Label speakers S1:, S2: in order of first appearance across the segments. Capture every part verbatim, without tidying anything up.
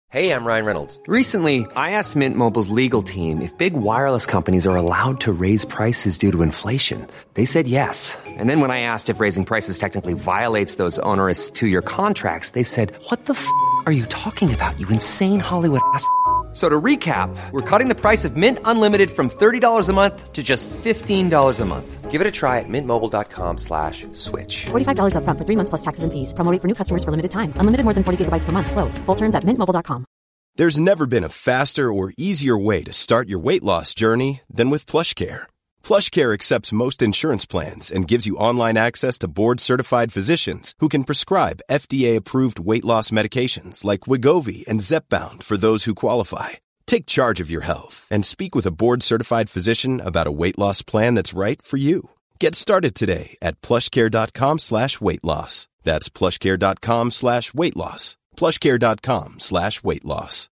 S1: Hey, I'm Ryan Reynolds.
S2: Recently, I asked Mint Mobile's legal team if big wireless companies are allowed to raise prices due to inflation. They said yes. And then when I asked if raising prices technically violates those onerous two-year contracts, they said, what the f*** are you talking about, you insane Hollywood ass f- So to recap, we're cutting the price of Mint Unlimited from thirty dollars a month to just fifteen dollars a month.
S1: Give it a try at mintmobile.com slash switch.
S3: forty-five dollars up front for three months plus taxes and fees. Promo rate for new customers for limited time. Unlimited more than forty gigabytes per month. Slows full terms at mint mobile dot com.
S4: There's never been a faster or easier way to start your weight loss journey than with PlushCare. PlushCare accepts most insurance plans and gives you online access to board-certified physicians who can prescribe F D A-approved weight loss medications like Wegovy and Zepbound for those who qualify. Take charge of your health and speak with a board-certified physician about a weight loss plan that's right for you. Get started today at plushcare.com slash weight loss. That's plushcare.com slash weight loss. plushcare.com slash weight loss.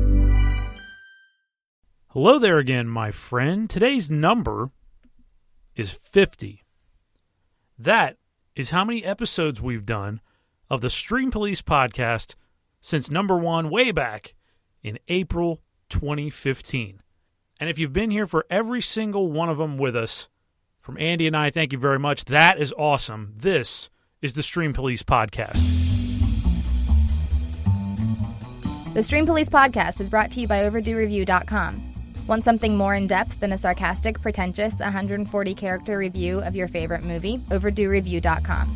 S5: Hello there again, my friend. Today's number is fifty. That is how many episodes we've done of the Stream Police podcast since number one way back in April twenty fifteen. And if you've been here for every single one of them with us, from Andy and I, thank you very much. That is awesome. This is the Stream Police podcast.
S6: The Stream Police podcast is brought to you by overdue review dot com. Want something more in-depth than a sarcastic, pretentious, one hundred forty character review of your favorite movie? overdue review dot com.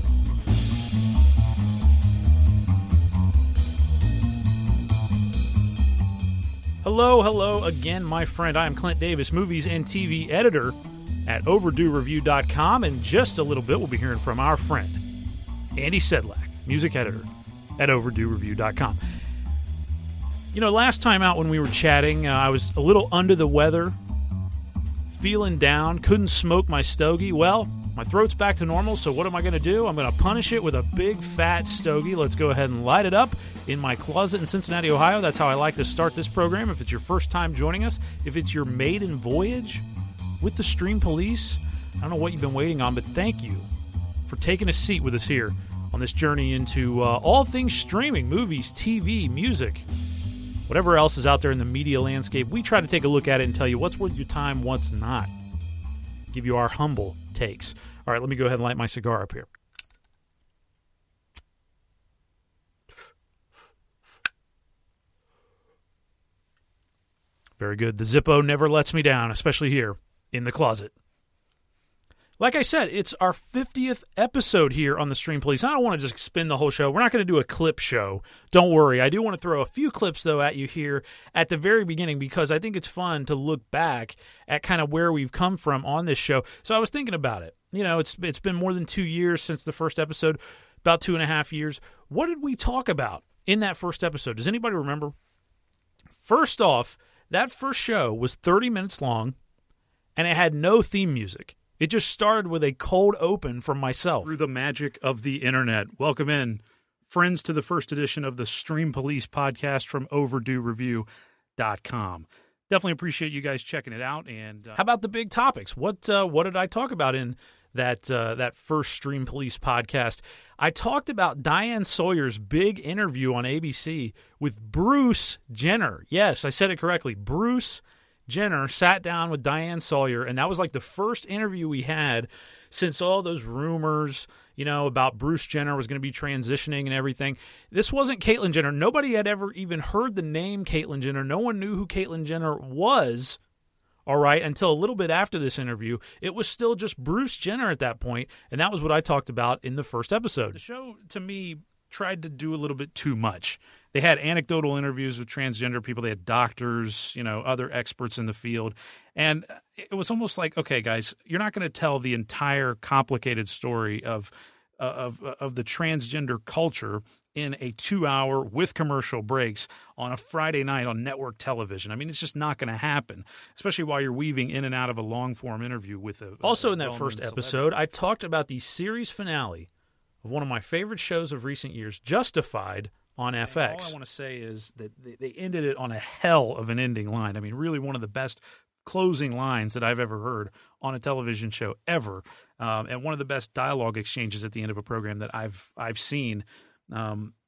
S5: Hello, hello again, my friend. I am Clint Davis, movies and T V editor at overdue review dot com. In just a little bit, we'll be hearing from our friend, Andy Sedlak, music editor at overdue review dot com. You know, last time out when we were chatting, uh, I was a little under the weather, feeling down, couldn't smoke my stogie. Well, my throat's back to normal, so what am I going to do? I'm going to punish it with a big, fat stogie. Let's go ahead and light it up in my closet in Cincinnati, Ohio. That's how I like to start this program. If it's your first time joining us, if it's your maiden voyage with the Stream Police, I don't know what you've been waiting on, but thank you for taking a seat with us here on this journey into uh, all things streaming, movies, T V, music, whatever else is out there in the media landscape. We try to take a look at it and tell you what's worth your time, what's not. Give you our humble takes. All right, let me go ahead and light my cigar up here. Very good. The Zippo never lets me down, especially here in the closet. Like I said, it's our fiftieth episode here on the Stream Police. I don't want to just spin the whole show. We're not going to do a clip show. Don't worry. I do want to throw a few clips, though, at you here at the very beginning because I think it's fun to look back at kind of where we've come from on this show. So I was thinking about it. You know, it's it's been more than two years since the first episode, about two and a half years. What did we talk about in that first episode? Does anybody remember? First off, that first show was thirty minutes long, and it had no theme music. It just started with a cold open from myself. Through the magic of the internet. Welcome in, friends, to the first edition of the Stream Police podcast from overdue review dot com. Definitely appreciate you guys checking it out. And uh, how about the big topics? What uh, what did I talk about in that uh, that first Stream Police podcast? I talked about Diane Sawyer's big interview on A B C with Bruce Jenner. Yes, I said it correctly. Bruce Jenner sat down with Diane Sawyer, and that was like the first interview we had since all those rumors, you know, about Bruce Jenner was going to be transitioning and everything. This wasn't Caitlyn Jenner. Nobody had ever even heard the name Caitlyn Jenner. No one knew who Caitlyn Jenner was, all right, until a little bit after this interview. It was still just Bruce Jenner at that point, and that was what I talked about in the first episode. The show, to me, tried to do a little bit too much. They had anecdotal interviews with transgender people. They had doctors, you know, other experts in the field. And it was almost like, okay, guys, you're not going to tell the entire complicated story of, of, of the transgender culture in a two-hour with commercial breaks on a Friday night on network television. I mean, it's just not going to happen, especially while you're weaving in and out of a long-form interview with a Also a in that first episode, celebrity. I talked about the series finale of one of my favorite shows of recent years, Justified, on F X. And all I want to say is that they ended it on a hell of an ending line. I mean, really one of the best closing lines that I've ever heard on a television show ever, um, and one of the best dialogue exchanges at the end of a program that I've I've seen. Um,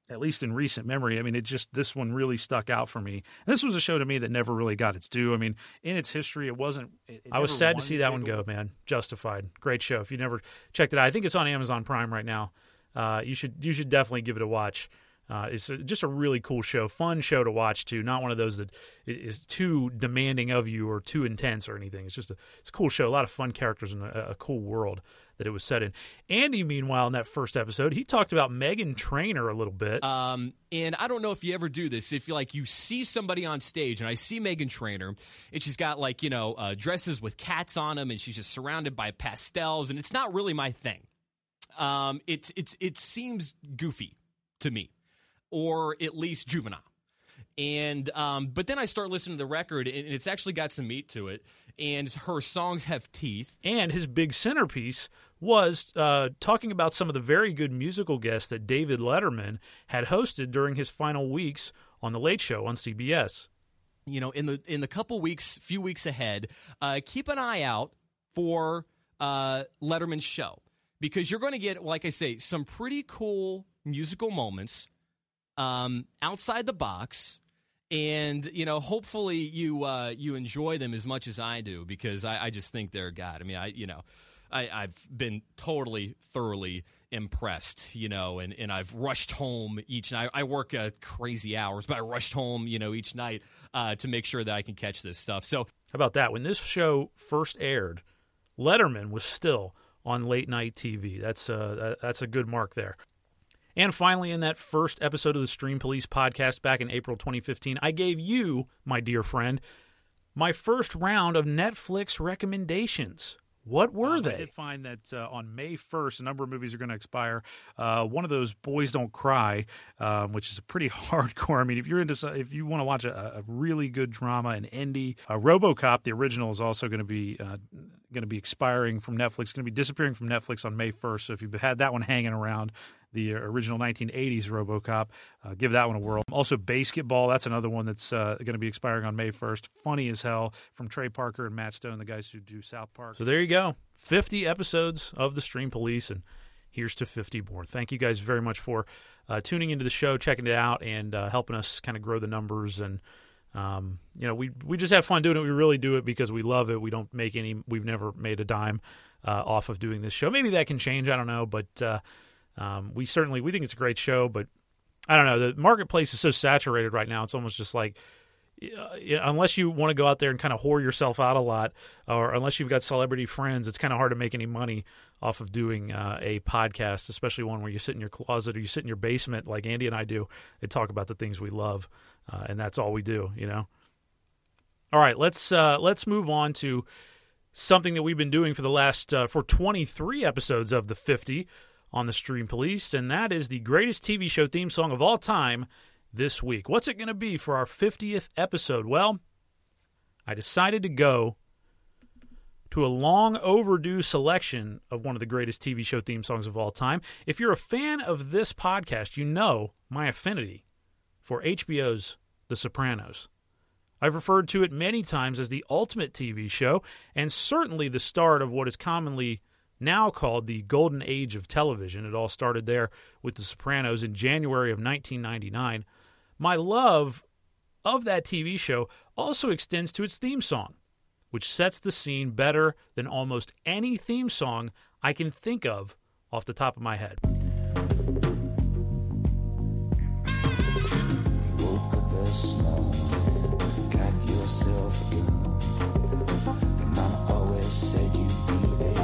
S5: at least in recent memory. I mean, it just, this one really stuck out for me. And this was a show to me that never really got its due. I mean, in its history, it wasn't. It, it I was sad to see that one go, man. Justified. Great show. If you never checked it out, I think it's on Amazon Prime right now. Uh, you should you should definitely give it a watch. Uh, it's a, just a really cool show, fun show to watch too. Not one of those that is too demanding of you or too intense or anything. It's just a it's a cool show, a lot of fun characters and a, a cool world that it was set in. Andy, meanwhile, in that first episode, he talked about Meghan Trainor a little bit.
S7: Um, and I don't know if you ever do this. If you like, you see somebody on stage, and I see Meghan Trainor, and she's got like you know uh, dresses with cats on them, and she's just surrounded by pastels, and it's not really my thing. Um, it's it's it seems goofy to me, or at least juvenile. And um, but then I start listening to the record, and it's actually got some meat to it. And her songs have teeth.
S5: And his big centerpiece was uh, talking about some of the very good musical guests that David Letterman had hosted during his final weeks on The Late Show on C B S.
S7: You know, in the in the couple weeks, few weeks ahead, uh, keep an eye out for uh, Letterman's show. Because you're going to get, like I say, some pretty cool musical moments um, outside the box. And, you know, hopefully you uh, you enjoy them as much as I do, because I, I just think they're God. I mean, I you know, I, I've been totally, thoroughly impressed, you know, and, and I've rushed home each night. I work uh, crazy hours, but I rushed home, you know, each night uh, to make sure that I can catch this stuff. So
S5: how about that? When this show first aired, Letterman was still on late night T V. That's uh, that's a good mark there. And finally, in that first episode of the Stream Police podcast back in April twenty fifteen, I gave you, my dear friend, my first round of Netflix recommendations. What were um, they? I did find that uh, on May first, a number of movies are going to expire. Uh, one of those, Boys Don't Cry, um, which is a pretty hardcore. I mean, if you're into, if you want to watch a, a really good drama, an indie, uh, RoboCop, the original, is also going to be uh, going to be expiring from Netflix. Going to be disappearing from Netflix on May first. So if you've had that one hanging around, the original nineteen eighties RoboCop, uh, give that one a whirl. Also, Basketball, that's another one that's uh, going to be expiring on May first. Funny as hell, from Trey Parker and Matt Stone, the guys who do South Park. So there you go, fifty episodes of the Stream Police, and here's to fifty more. Thank you guys very much for uh, tuning into the show, checking it out, and uh, helping us kind of grow the numbers. And um, you know, we we just have fun doing it. We really do it because we love it. We don't make any. We've never made a dime uh, off of doing this show. Maybe that can change. I don't know, but. Uh, Um, we certainly we think it's a great show, but I don't know. The marketplace is so saturated right now. It's almost just like uh, unless you want to go out there and kind of whore yourself out a lot, or unless you've got celebrity friends, it's kind of hard to make any money off of doing uh, a podcast, especially one where you sit in your closet or you sit in your basement like Andy and I do and talk about the things we love, uh, and that's all we do, you know. All right, let's uh, let's move on to something that we've been doing for the last uh, for twenty-three episodes of the fifty. On the Stream Police, and that is the greatest T V show theme song of all time this week. What's it going to be for our fiftieth episode? Well, I decided to go to a long overdue selection of one of the greatest T V show theme songs of all time. If you're a fan of this podcast, you know my affinity for H B O's The Sopranos. I've referred to it many times as the ultimate T V show, and certainly the start of what is commonly now called the golden age of television. It all started there with The Sopranos in January of nineteen ninety-nine. My love of that T V show also extends to its theme song, which sets the scene better than almost any theme song I can think of off the top of my head.
S8: You woke up this morning, got yourself a gun. Your mom always said you'd be there.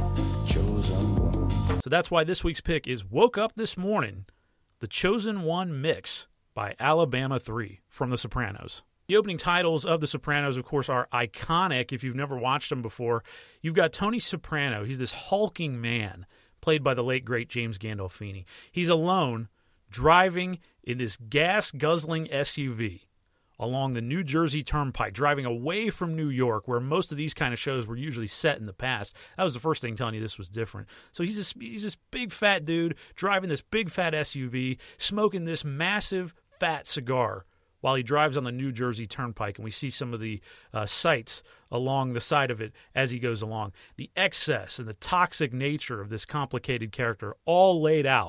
S5: So that's why this week's pick is Woke Up This Morning, the Chosen One Mix by Alabama three from The Sopranos. The opening titles of The Sopranos, of course, are iconic if you've never watched them before. You've got Tony Soprano. He's this hulking man played by the late, great James Gandolfini. He's alone driving in this gas-guzzling S U V along the New Jersey Turnpike, driving away from New York, where most of these kind of shows were usually set in the past. That was the first thing telling you this was different. So he's this, he's this big fat dude driving this big fat S U V, smoking this massive fat cigar while he drives on the New Jersey Turnpike, and we see some of the uh, sights along the side of it as he goes along. The excess and the toxic nature of this complicated character all laid out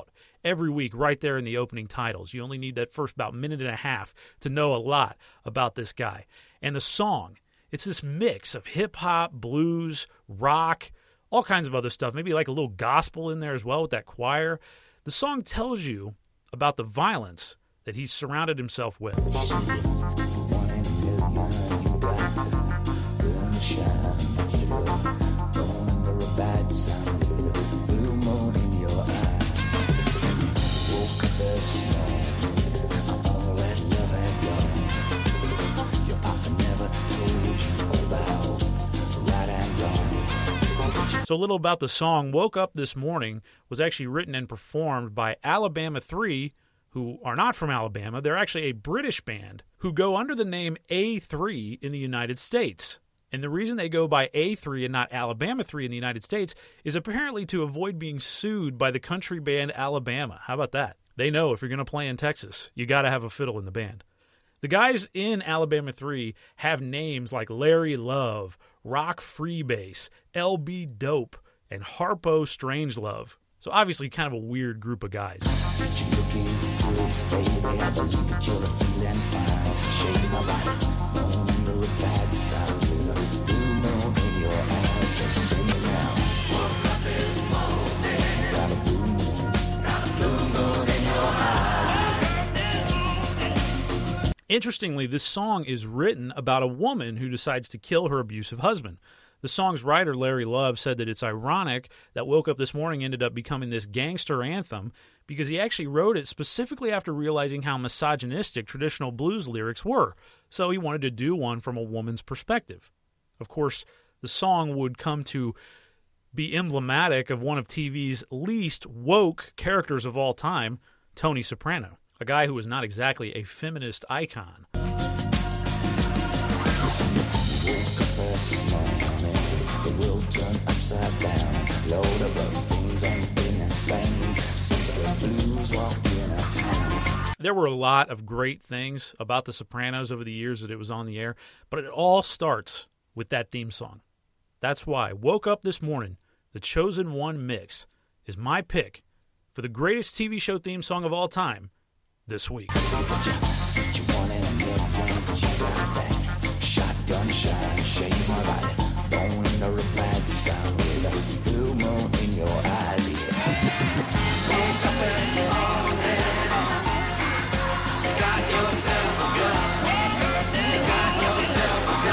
S5: every week right there in the opening titles. You only need that first about minute and a half to know a lot about this guy. And the song, it's this mix of hip-hop, blues, rock, all kinds of other stuff, maybe like a little gospel in there as well with that choir. The song tells you about the violence that he's surrounded himself with.
S8: One in a million, you got to burn the shine, hero. Born under a bad sun with a blue moon in your eye. Woke up this morning, all that love had gone. Your papa never told you about right and wrong.
S5: So a little about the song. Woke Up This Morning was actually written and performed by Alabama three, who are not from Alabama. They're actually a British band who go under the name A three in the United States. And the reason they go by A three and not Alabama three in the United States is apparently to avoid being sued by the country band Alabama. How about that? They know if you're going to play in Texas, you got to have a fiddle in the band. The guys in Alabama three have names like Larry Love, Rock Freebase, L B Dope, and Harpo Strangelove. So obviously kind of a weird group of guys.
S8: You looking good, baby. I believe that you're feeling fine. Shaking my body, born under a bad sun with a blue moon in your eyes. So sing it now. Woke up this morning, got a blue moon, got a blue moon in your eyes.
S5: Interestingly, this song is written about a woman who decides to kill her abusive husband. The song's writer, Larry Love, said that it's ironic that Woke Up This Morning ended up becoming this gangster anthem because he actually wrote it specifically after realizing how misogynistic traditional blues lyrics were. So he wanted to do one from a woman's perspective. Of course, the song would come to be emblematic of one of T V's least woke characters of all time, Tony Soprano, a guy who was not exactly a feminist icon.
S8: The world turned upside down. Lord, above things ain't been the same since the blues walked in our town.
S5: There were a lot of great things about The Sopranos over the years that it was on the air, but it all starts with that theme song. That's why Woke Up This Morning, the Chosen One mix, is my pick for the greatest T V show theme song of all time this week.
S8: You want it in your brain, 'cause you got that shotgun shine, shake my body. Born under a bad sun with a blue moon in your eyes, yeah. Woke up this morning, got yourself a gun, got yourself a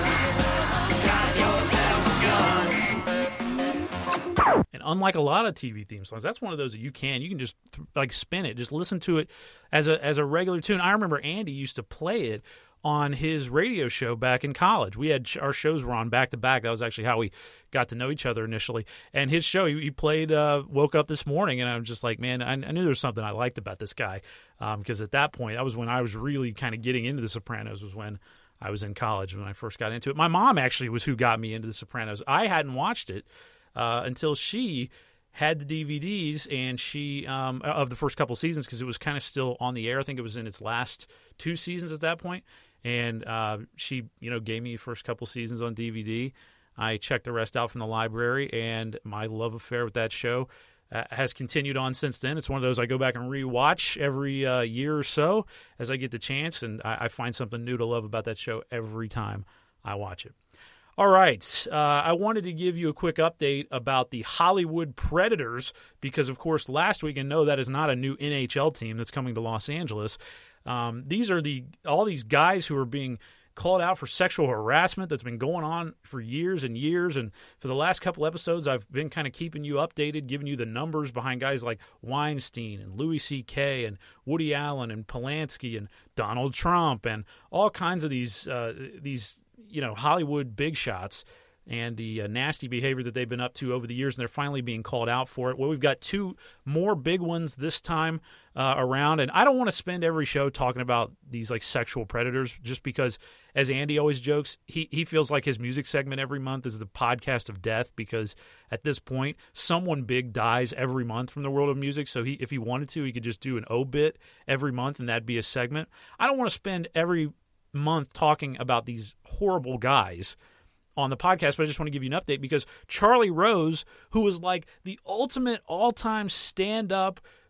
S8: gun, got yourself a gun.
S5: And unlike a lot of T V theme songs, that's one of those that you can you can just like spin it, just listen to it as a as a regular tune. I remember Andy used to play it on his radio show back in college. We had our shows were on back to back. That was actually how we got to know each other initially. And his show, he, he played uh, Woke Up This Morning, and I was just like, man, I, I knew there was something I liked about this guy. Because um, at that point, that was when I was really kind of getting into The Sopranos, was when I was in college when I first got into it. My mom actually was who got me into The Sopranos. I hadn't watched it uh, until she had the D V Ds and she um, of the first couple seasons, because it was kind of still on the air. I think it was in its last two seasons at that point. And uh, she, you know, gave me the first couple seasons on D V D. I checked the rest out from the library, and my love affair with that show uh, has continued on since then. It's one of those I go back and rewatch every uh, year or so as I get the chance, and I, I find something new to love about that show every time I watch it. All right, uh, I wanted to give you a quick update about the Hollywood Predators because, of course, last week, and no, that is not a new N H L team that's coming to Los Angeles. Um, these are the all these guys who are being called out for sexual harassment that's been going on for years and years. And for the last couple episodes, I've been kind of keeping you updated, giving you the numbers behind guys like Weinstein and Louis C K and Woody Allen and Polanski and Donald Trump and all kinds of these uh, these you know Hollywood big shots and the uh, nasty behavior that they've been up to over the years, and they're finally being called out for it. Well, we've got two more big ones this time uh, around, and I don't want to spend every show talking about these like sexual predators just because, as Andy always jokes, he, he feels like his music segment every month is the podcast of death because at this point, someone big dies every month from the world of music, so he if he wanted to, he could just do an obit every month, and that'd be a segment. I don't want to spend every month talking about these horrible guys on the podcast, but I just want to give you an update because Charlie Rose, who was like the ultimate all-time stand-up,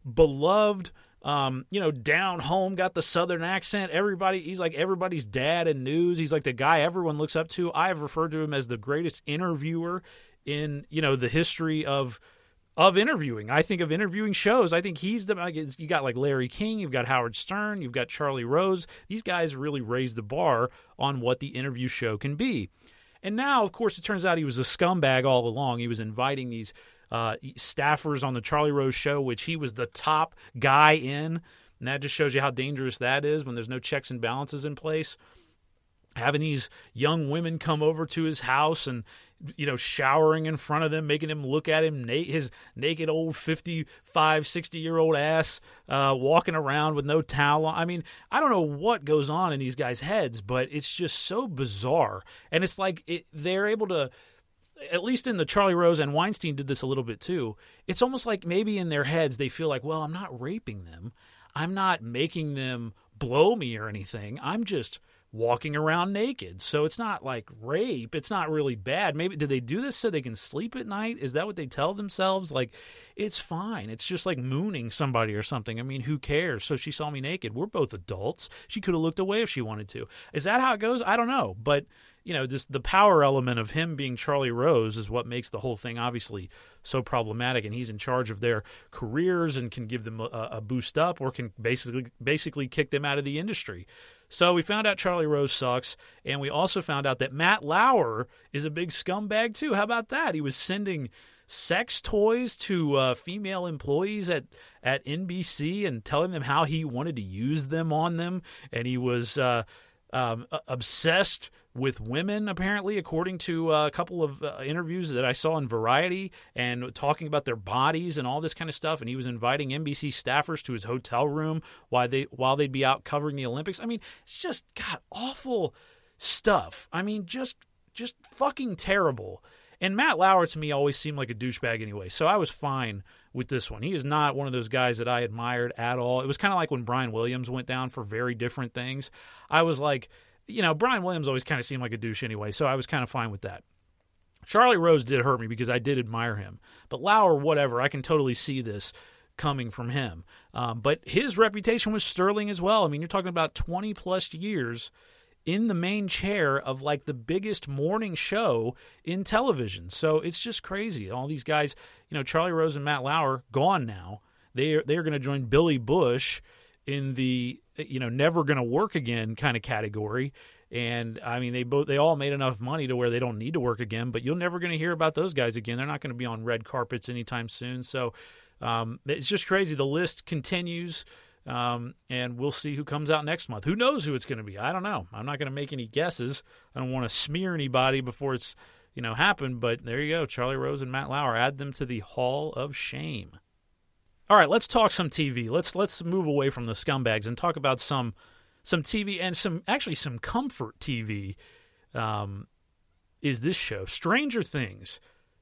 S5: beloved, um, you know, down home, got the Southern accent. Everybody, he's like everybody's dad in news. He's like the guy everyone looks up to. I have referred to him as the greatest interviewer in, you know, the history of of interviewing. I think of interviewing shows. I think he's the, you got like Larry King, you've got Howard Stern, you've got Charlie Rose. These guys really raised the bar on what the interview show can be. And now, of course, it turns out he was a scumbag all along. He was inviting these uh, staffers on the Charlie Rose show, which he was the top guy in. And that just shows you how dangerous that is when there's no checks and balances in place. Having these young women come over to his house and, you know, showering in front of them, making him look at him, na- his naked old fifty-five, sixty-year-old ass uh, walking around with no towel on. I mean, I don't know what goes on in these guys' heads, but it's just so bizarre. And it's like it, they're able to, at least in the Charlie Rose, and Weinstein did this a little bit too, it's almost like maybe in their heads they feel like, well, I'm not raping them. I'm not making them blow me or anything. I'm just walking around naked. So it's not like rape. It's not really bad. Maybe did they do this so they can sleep at night? Is that what they tell themselves? Like, it's fine. It's just like mooning somebody or something. I mean, who cares? So she saw me naked. We're both adults. She could have looked away if she wanted to. Is that how it goes? I don't know. But, you know, this the power element of him being Charlie Rose is what makes the whole thing obviously so problematic. And he's in charge of their careers and can give them a, a boost up or can basically basically kick them out of the industry. So we found out Charlie Rose sucks, and we also found out that Matt Lauer is a big scumbag too. How about that? He was sending sex toys to uh, female employees at, at N B C and telling them how he wanted to use them on them, and he was uh, um, obsessed with women, apparently, according to uh, a couple of uh, interviews that I saw in Variety, and talking about their bodies and all this kind of stuff. And he was inviting N B C staffers to his hotel room while they while they'd be out covering the Olympics. I mean, it's just got awful stuff. I mean, just just fucking terrible. And Matt Lauer to me always seemed like a douchebag anyway, so I was fine with this one. He is not one of those guys that I admired at all. It was kind of like when Brian Williams went down for very different things. I was like, you know, Brian Williams always kind of seemed like a douche anyway, so I was kind of fine with that. Charlie Rose did hurt me because I did admire him. But Lauer, whatever, I can totally see this coming from him. Um, but his reputation was sterling as well. I mean, you're talking about twenty-plus years in the main chair of, like, the biggest morning show in television. So it's just crazy. All these guys, you know, Charlie Rose and Matt Lauer, gone now. They are, they are going to join Billy Bush in the, you know, never going to work again kind of category. And I mean, they both, they all made enough money to where they don't need to work again, but you're never going to hear about those guys again. They're not going to be on red carpets anytime soon. So um, it's just crazy. The list continues, um, and we'll see who comes out next month. Who knows who it's going to be? I don't know. I'm not going to make any guesses. I don't want to smear anybody before it's, you know, happened, but there you go. Charlie Rose and Matt Lauer, add them to the Hall of Shame. All right, let's talk some T V. Let's let's move away from the scumbags and talk about some some T V and some actually some comfort T V. Um, is this show Stranger Things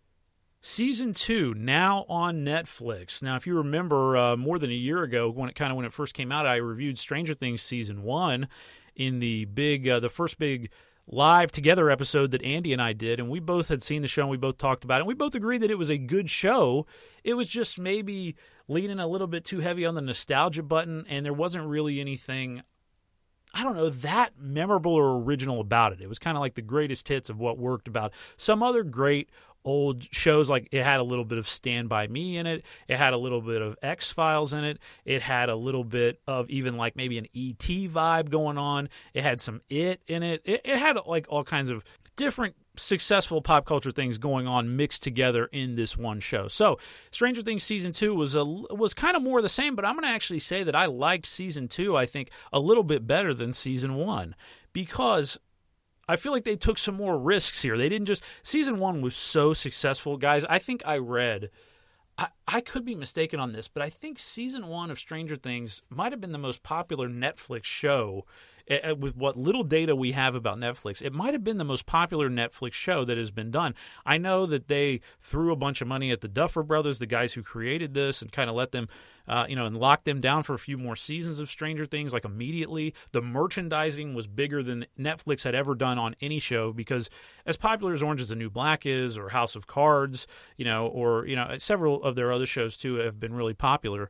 S5: season two now on Netflix? Now, if you remember, uh, more than a year ago, when it kind of when it first came out, I reviewed Stranger Things season one in the big uh, the first big live together episode that Andy and I did, and we both had seen the show and we both talked about it, and we both agreed that it was a good show. It was just maybe leaning a little bit too heavy on the nostalgia button, and there wasn't really anything, I don't know, that memorable or original about it. It was kind of like the greatest hits of what worked about some other great old shows. Like, it had a little bit of Stand By Me in it. It had a little bit of X-Files in it. It had a little bit of even like maybe an E T vibe going on. It had some It in it. It, it had like all kinds of different successful pop culture things going on mixed together in this one show. So Stranger Things season two was a was kind of more of the same, but I'm going to actually say that I liked season two, I think, a little bit better than season one, because I feel like they took some more risks here. They didn't just – season one was so successful. Guys, I think I read I, – I could be mistaken on this, but I think season one of Stranger Things might have been the most popular Netflix show. Uh, with what little data we have about Netflix, it might have been the most popular Netflix show that has been done. I know that they threw a bunch of money at the Duffer Brothers, the guys who created this, and kind of let them, uh, you know, and locked them down for a few more seasons of Stranger Things, like immediately. The merchandising was bigger than Netflix had ever done on any show, because as popular as Orange is the New Black is, or House of Cards, you know, or, you know, several of their other shows too have been really popular.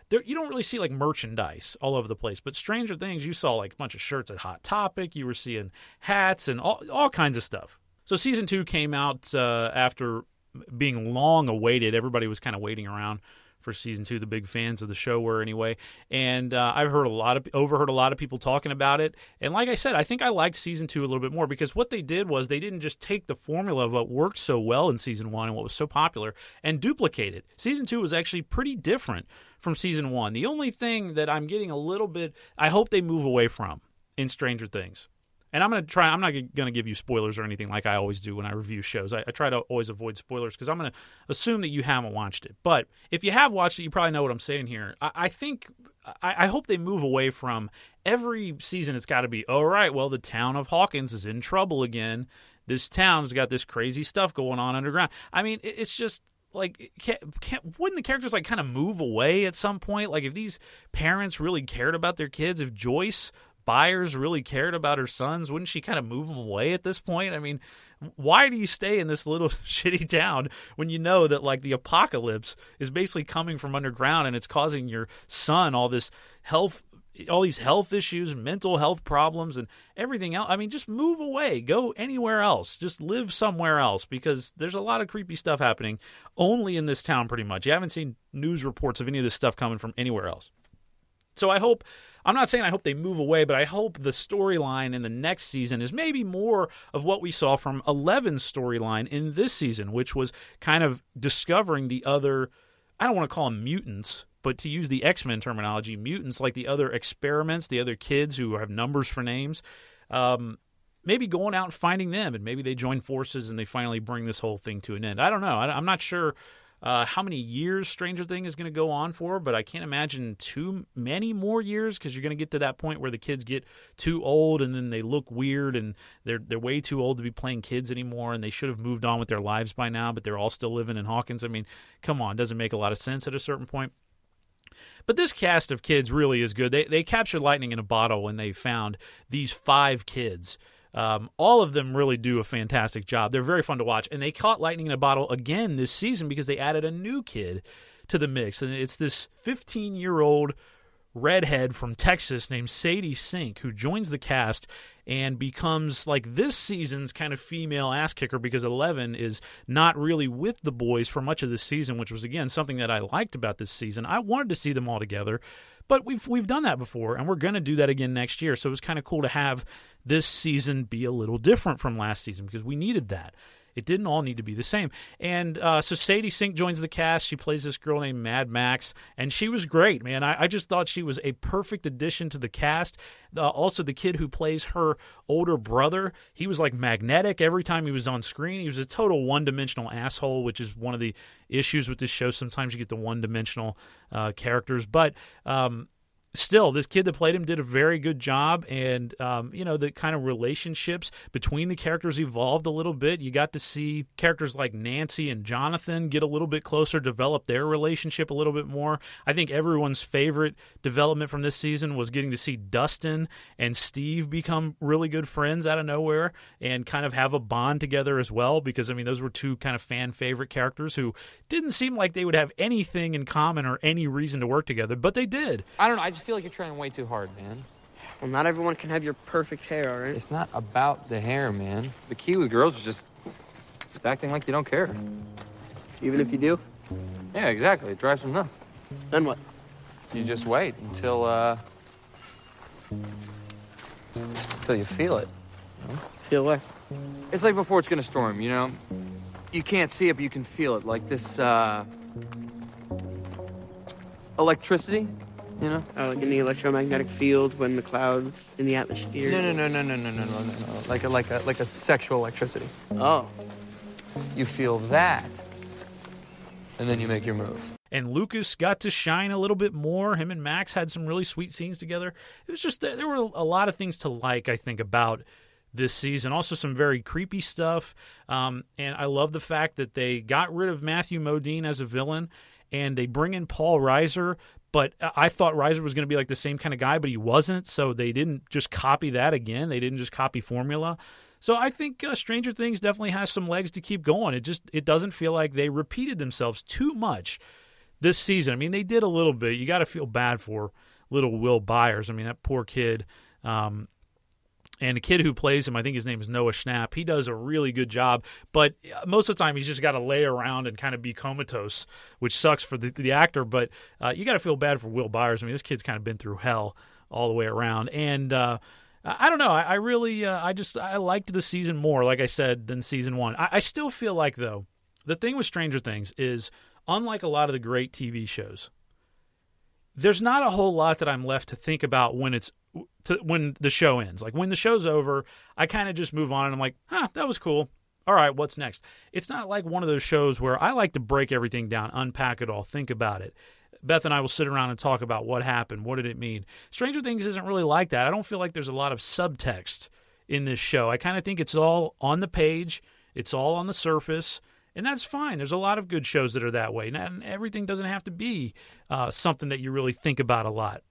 S5: there, you don't really see like merchandise all over the place. But Stranger Things, you saw like a bunch of shirts at Hot Topic. You were seeing hats and all all kinds of stuff. So season two came out uh, after being long awaited. Everybody was kind of waiting around for season two. The big fans of the show were anyway. And uh, I've heard a lot of overheard a lot of people talking about it. And like I said, I think I liked season two a little bit more because what they did was they didn't just take the formula of what worked so well in season one and what was so popular and duplicate it. Season two was actually pretty different from season one. The only thing that I'm getting a little bit, I hope they move away from in Stranger Things. And I'm going to try, I'm not going to give you spoilers or anything like I always do when I review shows. I, I try to always avoid spoilers because I'm going to assume that you haven't watched it. But if you have watched it, you probably know what I'm saying here. I, I think, I, I hope they move away from every season it's got to be, all right, well, the town of Hawkins is in trouble again. This town's got this crazy stuff going on underground. I mean, it, it's just, like, can't, can't, wouldn't the characters, like, kind of move away at some point? Like, if these parents really cared about their kids, if Joyce Byers really cared about her sons, wouldn't she kind of move them away at this point? I mean, why do you stay in this little shitty town when you know that, like, the apocalypse is basically coming from underground and it's causing your son all this health, all these health issues, mental health problems, and everything else? I mean, just move away. Go anywhere else. Just live somewhere else because there's a lot of creepy stuff happening only in this town pretty much. You haven't seen news reports of any of this stuff coming from anywhere else. So I hope, I'm not saying I hope they move away, but I hope the storyline in the next season is maybe more of what we saw from Eleven's storyline in this season, which was kind of discovering the other, I don't want to call them mutants, but to use the X-Men terminology, mutants like the other experiments, the other kids who have numbers for names, um, maybe going out and finding them, and maybe they join forces and they finally bring this whole thing to an end. I don't know. I, I'm not sure Uh, how many years Stranger Things is going to go on for, but I can't imagine too many more years because you're going to get to that point where the kids get too old and then they look weird and they're they're way too old to be playing kids anymore and they should have moved on with their lives by now, but they're all still living in Hawkins. I mean, come on, doesn't make a lot of sense at a certain point. But this cast of kids really is good. They they captured lightning in a bottle when they found these five kids. Um, all of them really do a fantastic job. They're very fun to watch. And they caught lightning in a bottle again this season because they added a new kid to the mix. And it's this fifteen-year-old redhead from Texas named Sadie Sink who joins the cast and becomes like this season's kind of female ass kicker because Eleven is not really with the boys for much of this season, which was, again, something that I liked about this season. I wanted to see them all together. But we've we've done that before, and we're going to do that again next year. So it was kind of cool to have this season be a little different from last season because we needed that. It didn't all need to be the same. And uh, so Sadie Sink joins the cast. She plays this girl named Mad Max, and she was great, man. I, I just thought she was a perfect addition to the cast. Uh, also, the kid who plays her older brother, he was like magnetic every time he was on screen. He was a total one-dimensional asshole, which is one of the issues with this show. Sometimes you get the one-dimensional uh, characters. But um, still, this kid that played him did a very good job, and um, you know, the kind of relationships between the characters evolved a little bit. You got to see characters like Nancy and Jonathan get a little bit closer, develop their relationship a little bit more. I think everyone's favorite development from this season was getting to see Dustin and Steve become really good friends out of nowhere and kind of have a bond together as well, because I mean, those were two kind of fan favorite characters who didn't seem like they would have anything in common or any reason to work together, but they did.
S9: I don't know, I just feel like you're trying way too hard, man.
S10: Well, not everyone can have your perfect hair, all right?
S9: It's not about the hair, man. The key with girls is just, just acting like you don't care.
S10: Even if you do?
S9: Yeah, exactly. It drives them nuts.
S10: Then what?
S9: You just wait until, uh... until you feel it. You know?
S10: Feel what?
S9: It's like before it's gonna storm, you know? You can't see it, but you can feel it. Like this, uh... electricity. You know?
S10: Oh, like in the electromagnetic field when the clouds in the atmosphere.
S9: No, no, no, no, no, no, no, no, no, no. Like a, like a, like a sexual electricity.
S10: Oh.
S9: You feel that, and then you make your move.
S5: And Lucas got to shine a little bit more. Him and Max had some really sweet scenes together. It was just, there were a lot of things to like, I think, about this season. Also some very creepy stuff. Um, and I love the fact that they got rid of Matthew Modine as a villain, and they bring in Paul Reiser. But I thought Reiser was going to be like the same kind of guy, but he wasn't. So they didn't just copy that again. They didn't just copy formula. So I think uh, Stranger Things definitely has some legs to keep going. It just it doesn't feel like they repeated themselves too much this season. I mean, they did a little bit. You got to feel bad for little Will Byers. I mean, that poor kid. Um, and the kid who plays him, I think his name is Noah Schnapp. He does a really good job. But most of the time, he's just got to lay around and kind of be comatose, which sucks for the, the actor. But uh, you got to feel bad for Will Byers. I mean, this kid's kind of been through hell all the way around. And uh, I don't know. I, I really, uh, I just, I liked the season more, like I said, than season one. I, I still feel like, though, the thing with Stranger Things is, unlike a lot of the great T V shows, there's not a whole lot that I'm left to think about when it's to, when the show ends. Like, when the show's over, I kind of just move on and I'm like, huh, that was cool. All right, what's next? It's not like one of those shows where I like to break everything down, unpack it all, think about it. Beth and I will sit around and talk about what happened, what did it mean. Stranger Things isn't really like that. I don't feel like there's a lot of subtext in this show. I kind of think it's all on the page. It's all on the surface. And that's fine. There's a lot of good shows that are that way. And everything doesn't have to be uh, something that you really think about a lot.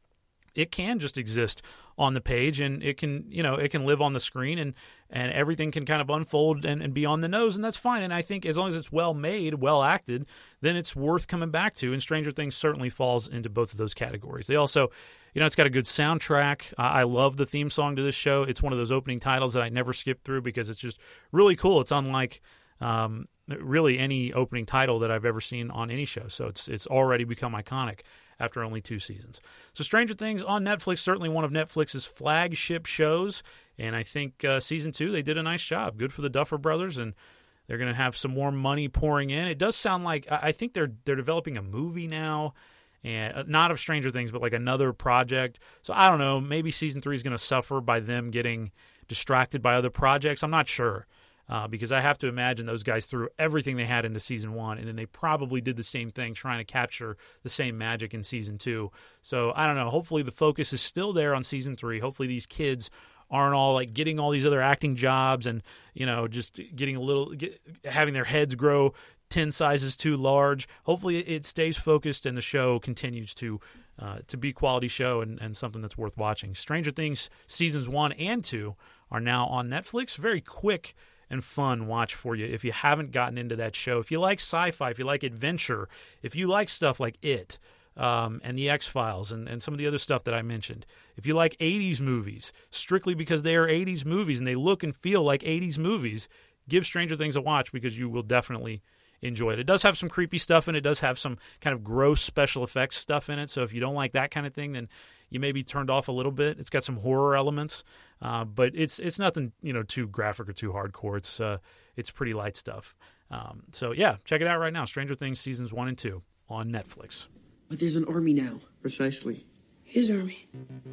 S5: It can just exist on the page, and it can, you know, it can live on the screen, and, and everything can kind of unfold and, and be on the nose, and that's fine. And I think as long as it's well made, well acted, then it's worth coming back to. And Stranger Things certainly falls into both of those categories. They also, you know, it's got a good soundtrack. I, I love the theme song to this show. It's one of those opening titles that I never skip through because it's just really cool. It's unlike um, really any opening title that I've ever seen on any show. So it's it's already become iconic after only two seasons. So Stranger Things on Netflix, certainly one of Netflix's flagship shows, and I think uh, season two, they did a nice job. Good for the Duffer Brothers, and they're going to have some more money pouring in. It does sound like, I think they're they're developing a movie now, and not of Stranger Things, but like another project. So I don't know, maybe season three is going to suffer by them getting distracted by other projects. I'm not sure. Uh, because I have to imagine those guys threw everything they had into season one, and then they probably did the same thing trying to capture the same magic in season two. So I don't know. Hopefully the focus is still there on season three. Hopefully these kids aren't all like getting all these other acting jobs and, you know, just getting a little, get, having their heads grow ten sizes too large. Hopefully it stays focused and the show continues to uh, to be quality show and, and something that's worth watching. Stranger Things seasons one and two are now on Netflix. Very quick and fun watch for you if you haven't gotten into that show. If you like sci-fi, if you like adventure, if you like stuff like It um, and The X-Files and, and some of the other stuff that I mentioned, if you like eighties movies, strictly because they are eighties movies and they look and feel like eighties movies, give Stranger Things a watch because you will definitely enjoy it. It does have some creepy stuff in it. It does have some kind of gross special effects stuff in it. So if you don't like that kind of thing, then you may be turned off a little bit. It's got some horror elements, uh, but it's it's nothing, you know, too graphic or too hardcore. It's uh, it's pretty light stuff. Um, so yeah, check it out right now. Stranger Things seasons one and two on Netflix.
S10: But there's an army now.
S11: Precisely.
S12: His army.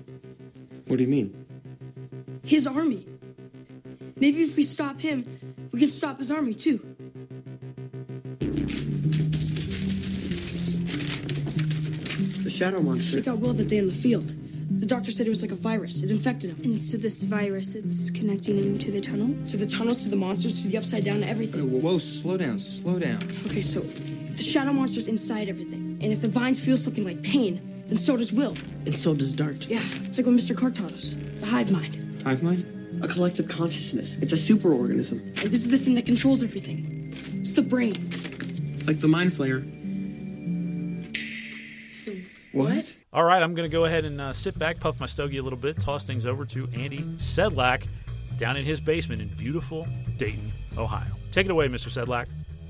S11: What do you mean?
S12: His army. Maybe if we stop him, we can stop his army too.
S10: The shadow monster.
S12: We got Will that day in the field. The doctor said it was like a virus. It infected him.
S13: And so this virus, it's connecting him to the tunnel?
S12: To the tunnels, to the monsters, to the upside down, to everything.
S11: Whoa, whoa, slow down, slow down.
S12: Okay, so if the shadow monster's inside everything, and if the vines feel something like pain, then so does Will.
S10: And so does Dart.
S12: Yeah, it's like what Mister Carr taught us. The hive mind.
S11: Hive mind?
S10: A collective consciousness. It's a superorganism.
S12: And this is the thing that controls everything. It's the brain.
S10: Like the mind flayer.
S11: What?
S5: All right, I'm going to go ahead and uh, sit back, puff my stogie a little bit, toss things over to Andy Sedlak down in his basement in beautiful Dayton, Ohio. Take it away, Mister Sedlak.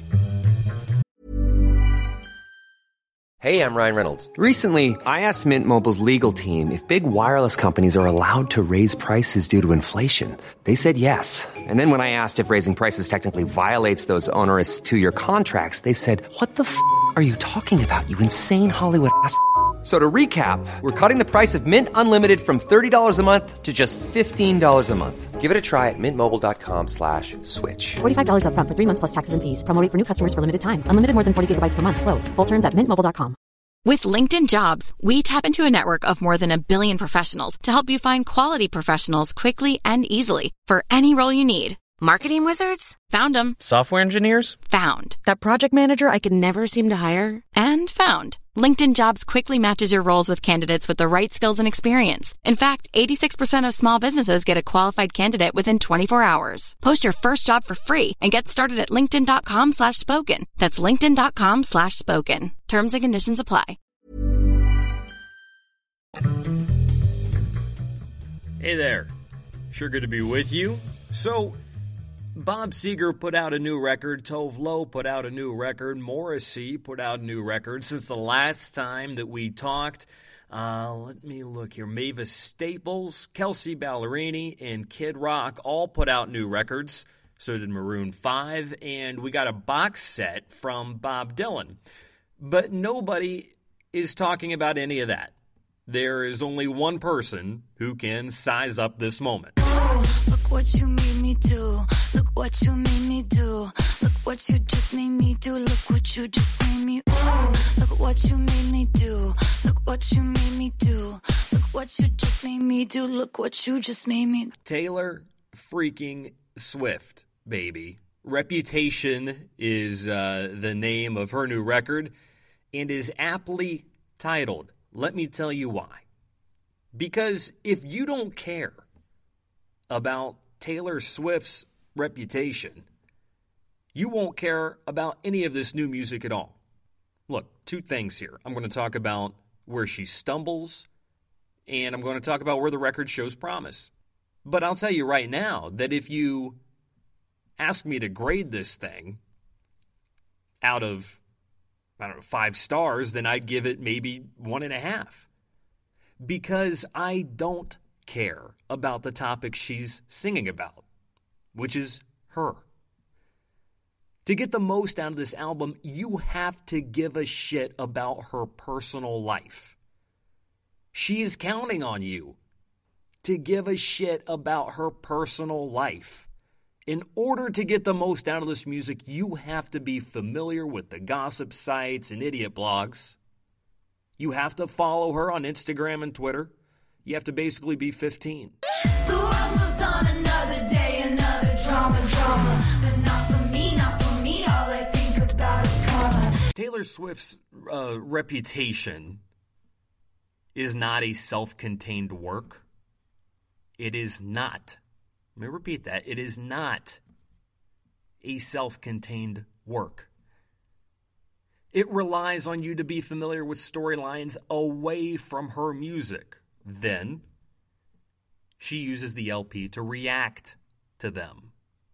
S1: Hey, I'm Ryan Reynolds.
S2: Recently, I asked Mint Mobile's legal team if big wireless companies are allowed to raise prices due to inflation. They said yes. And then when I asked if raising prices technically violates those onerous two-year contracts, they said, what the f*** are you talking about, you insane Hollywood ass f- So to recap, we're cutting the price of Mint Unlimited from thirty dollars a month to just fifteen dollars a month.
S1: Give it a try at mintmobile.com slash switch.
S3: forty-five dollars up front for three months plus taxes and fees. Promo rate for new customers for limited time. Unlimited more than forty gigabytes per month. Slows full terms at mint mobile dot com.
S14: With LinkedIn Jobs, we tap into a network of more than a billion professionals to help you find quality professionals quickly and easily for any role you need. Marketing wizards? Found them.
S15: Software engineers?
S14: Found.
S15: That project manager I could never seem to hire?
S14: And found. LinkedIn Jobs quickly matches your roles with candidates with the right skills and experience. In fact, eighty-six percent of small businesses get a qualified candidate within twenty-four hours. Post your first job for free and get started at linkedin.com slash spoken. That's linkedin.com slash spoken. Terms and conditions apply.
S15: Hey there. Sure good to be with you. So, Bob Seger put out a new record, Tove Lo put out a new record, Morrissey put out a new record. Since the last time that we talked, uh, let me look here. Mavis Staples, Kelsey Ballerini, and Kid Rock all put out new records. So did Maroon five, and we got a box set from Bob Dylan. But nobody is talking about any of that. There is only one person who can size up this moment.
S16: Oh, look what you made me do. Look what you made me do. Look what you just made me do. Look what you just made me. Oh, look what you made me do. Look what you made me do. Look what you just made me do. Look what you just made me.
S15: Taylor freaking Swift, baby. Reputation is uh, the name of her new record and is aptly titled. Let me tell you why. Because if you don't care about Taylor Swift's reputation, you won't care about any of this new music at all. Look, two things here. I'm going to talk about where she stumbles, and I'm going to talk about where the record shows promise. But I'll tell you right now that if you ask me to grade this thing out of, I don't know, five stars, then I'd give it maybe one and a half. Because I don't care about the topic she's singing about, which is her. To get the most out of this album, you have to give a shit about her personal life. She is counting on you to give a shit about her personal life. In order to get the most out of this music, you have to be familiar with the gossip sites and idiot blogs. You have to follow her on Instagram and Twitter. You have to basically be fifteen.
S16: The world moves on another day, another drama, drama. But not for me, not for me. All I think about is karma.
S15: Taylor Swift's uh, reputation is not a self-contained work. It is not. Let me repeat that. It is not a self-contained work. It relies on you to be familiar with storylines away from her music. Then, she uses the L P to react to them.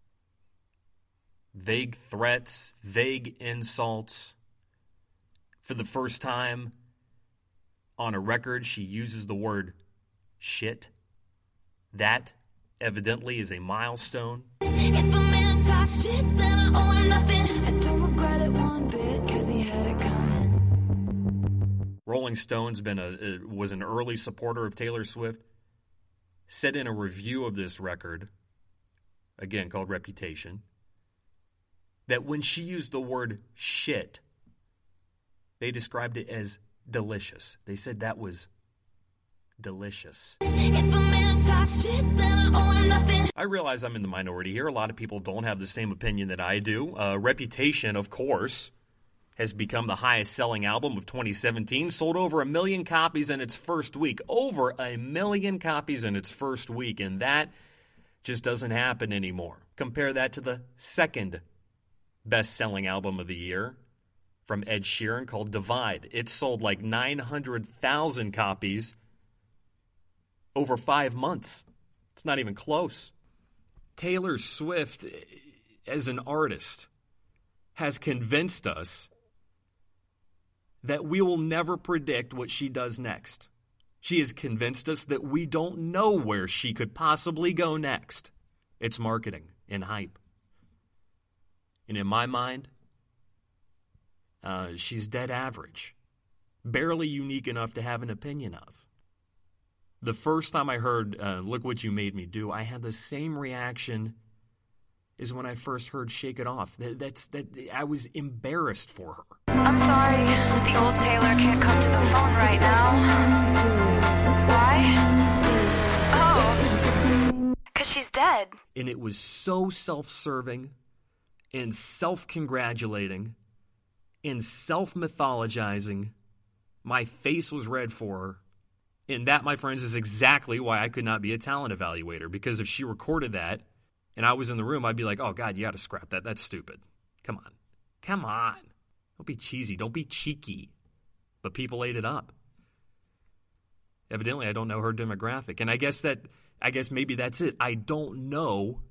S15: Vague threats, vague insults. For the first time on a record, she uses the word shit. That evidently is a milestone.
S16: If a man talks shit, then I owe him nothing. I don't regret it one bit, cause he had it coming.
S15: Rolling Stone's been a was an early supporter of Taylor Swift. Said in a review of this record, again called Reputation, that when she used the word shit, they described it as delicious. They said that was delicious.
S16: If a man talks shit, then I owe him nothing.
S15: I realize I'm in the minority here. A lot of people don't have the same opinion that I do. Uh, Reputation, of course, has become the highest selling album of twenty seventeen. Sold over a million copies in its first week. Over a million copies in its first week. And that just doesn't happen anymore. Compare that to the second best-selling album of the year from Ed Sheeran called Divide. It sold like nine hundred thousand copies over five months. It's not even close. Taylor Swift, as an artist, has convinced us that we will never predict what she does next. She has convinced us that we don't know where she could possibly go next. It's marketing and hype. And in my mind, uh, she's dead average. Barely unique enough to have an opinion of. The first time I heard uh, Look What You Made Me Do, I had the same reaction as when I first heard Shake It Off. That, that's that I was embarrassed for her.
S16: I'm sorry, the old Taylor can't come to the phone right now. Why? Oh, because she's dead.
S15: And it was so self-serving and self-congratulating and self-mythologizing My face was red for her. And that, my friends, is exactly why I could not be a talent evaluator. Because if she recorded that and I was in the room, I'd be like, oh, God, you got to scrap that. That's stupid. Come on. Come on. Don't be cheesy. Don't be cheeky. But people ate it up. Evidently, I don't know her demographic. And I guess that, I guess maybe that's it. I don't know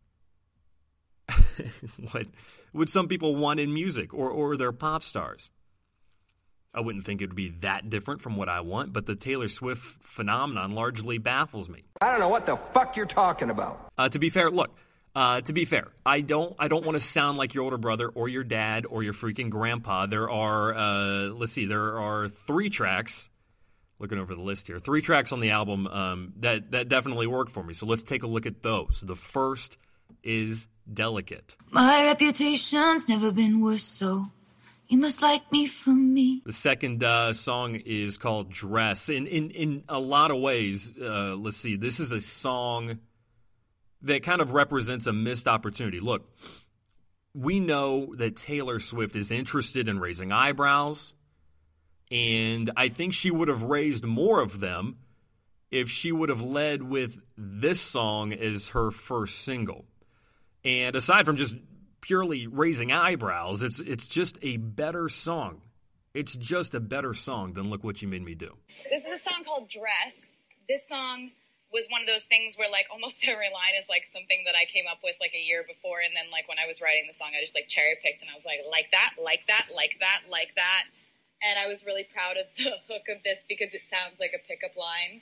S15: what, what some people want in music or, or their pop stars. I wouldn't think it would be that different from what I want, but the Taylor Swift phenomenon largely baffles me.
S17: I don't know what the fuck you're talking about.
S15: Uh, to be fair, look, uh, to be fair, I don't I don't want to sound like your older brother or your dad or your freaking grandpa. There are, uh, let's see, there are three tracks, looking over the list here, three tracks on the album um, that, that definitely work for me. So let's take a look at those. The first is Delicate.
S16: My reputation's never been worse, so you must like me for me.
S15: The second uh, song is called Dress. In in, in a lot of ways, uh, let's see, this is a song that kind of represents a missed opportunity. Look, we know that Taylor Swift is interested in raising eyebrows, and I think she would have raised more of them if she would have led with this song as her first single. And aside from just purely raising eyebrows, it's it's just a better song. It's just a better song than Look What You Made Me Do.
S18: This is a song called Dress. This song was one of those things where, like, almost every line is, like, something that I came up with, like, a year before, and then, like, when I was writing the song, I just, like, cherry-picked, and I was like, like that, like that, like that, like that. And I was really proud of the hook of this because it sounds like a pickup line.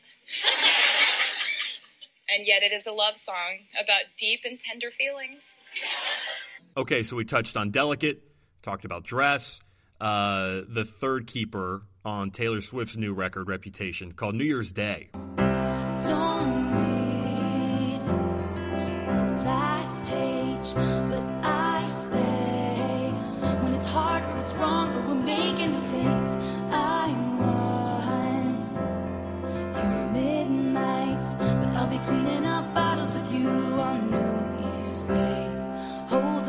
S18: And yet it is a love song about deep and tender feelings.
S15: Okay, so we touched on Delicate, talked about Dress. Uh, the third keeper on Taylor Swift's new record, Reputation, called New Year's Day.
S16: Don't read the last page, but I stay. When it's hard or it's wrong or we're making mistakes, I want your midnights, but I'll be cleaning up bottles with you on New Year's Day. Hold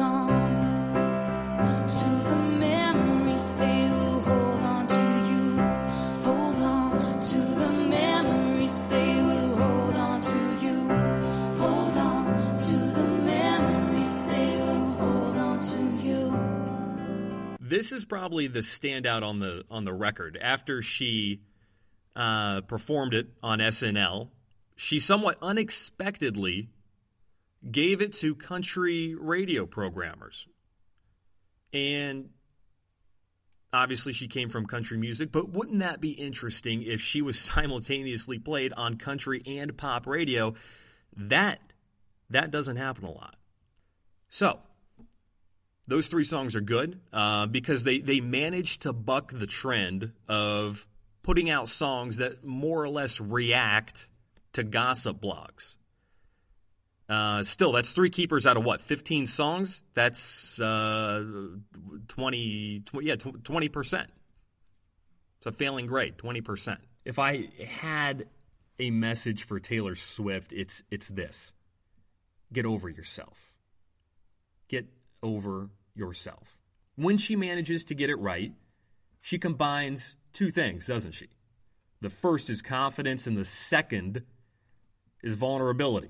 S16: on to the memories, they will hold on to you. Hold on to the memories, they will hold on to you. Hold on to the memories, they will hold on to you.
S15: This is probably the standout on the on the record. After she uh, performed it on S N L, she somewhat unexpectedly gave it to country radio programmers. And obviously she came from country music, but wouldn't that be interesting if she was simultaneously played on country and pop radio? That, that doesn't happen a lot. So, those three songs are good uh, because they, they managed to buck the trend of putting out songs that more or less react to gossip blogs. Uh, still, that's three keepers out of what, fifteen songs? That's uh, twenty, twenty, yeah, twenty percent. It's a failing grade, twenty percent. If I had a message for Taylor Swift, it's it's this. Get over yourself. Get over yourself. When she manages to get it right, she combines two things, doesn't she? The first is confidence, and the second is vulnerability.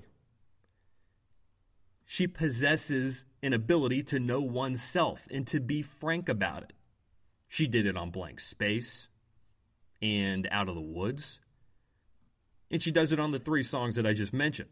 S15: She possesses an ability to know oneself and to be frank about it. She did it on Blank Space and Out of the Woods. And she does it on the three songs that I just mentioned.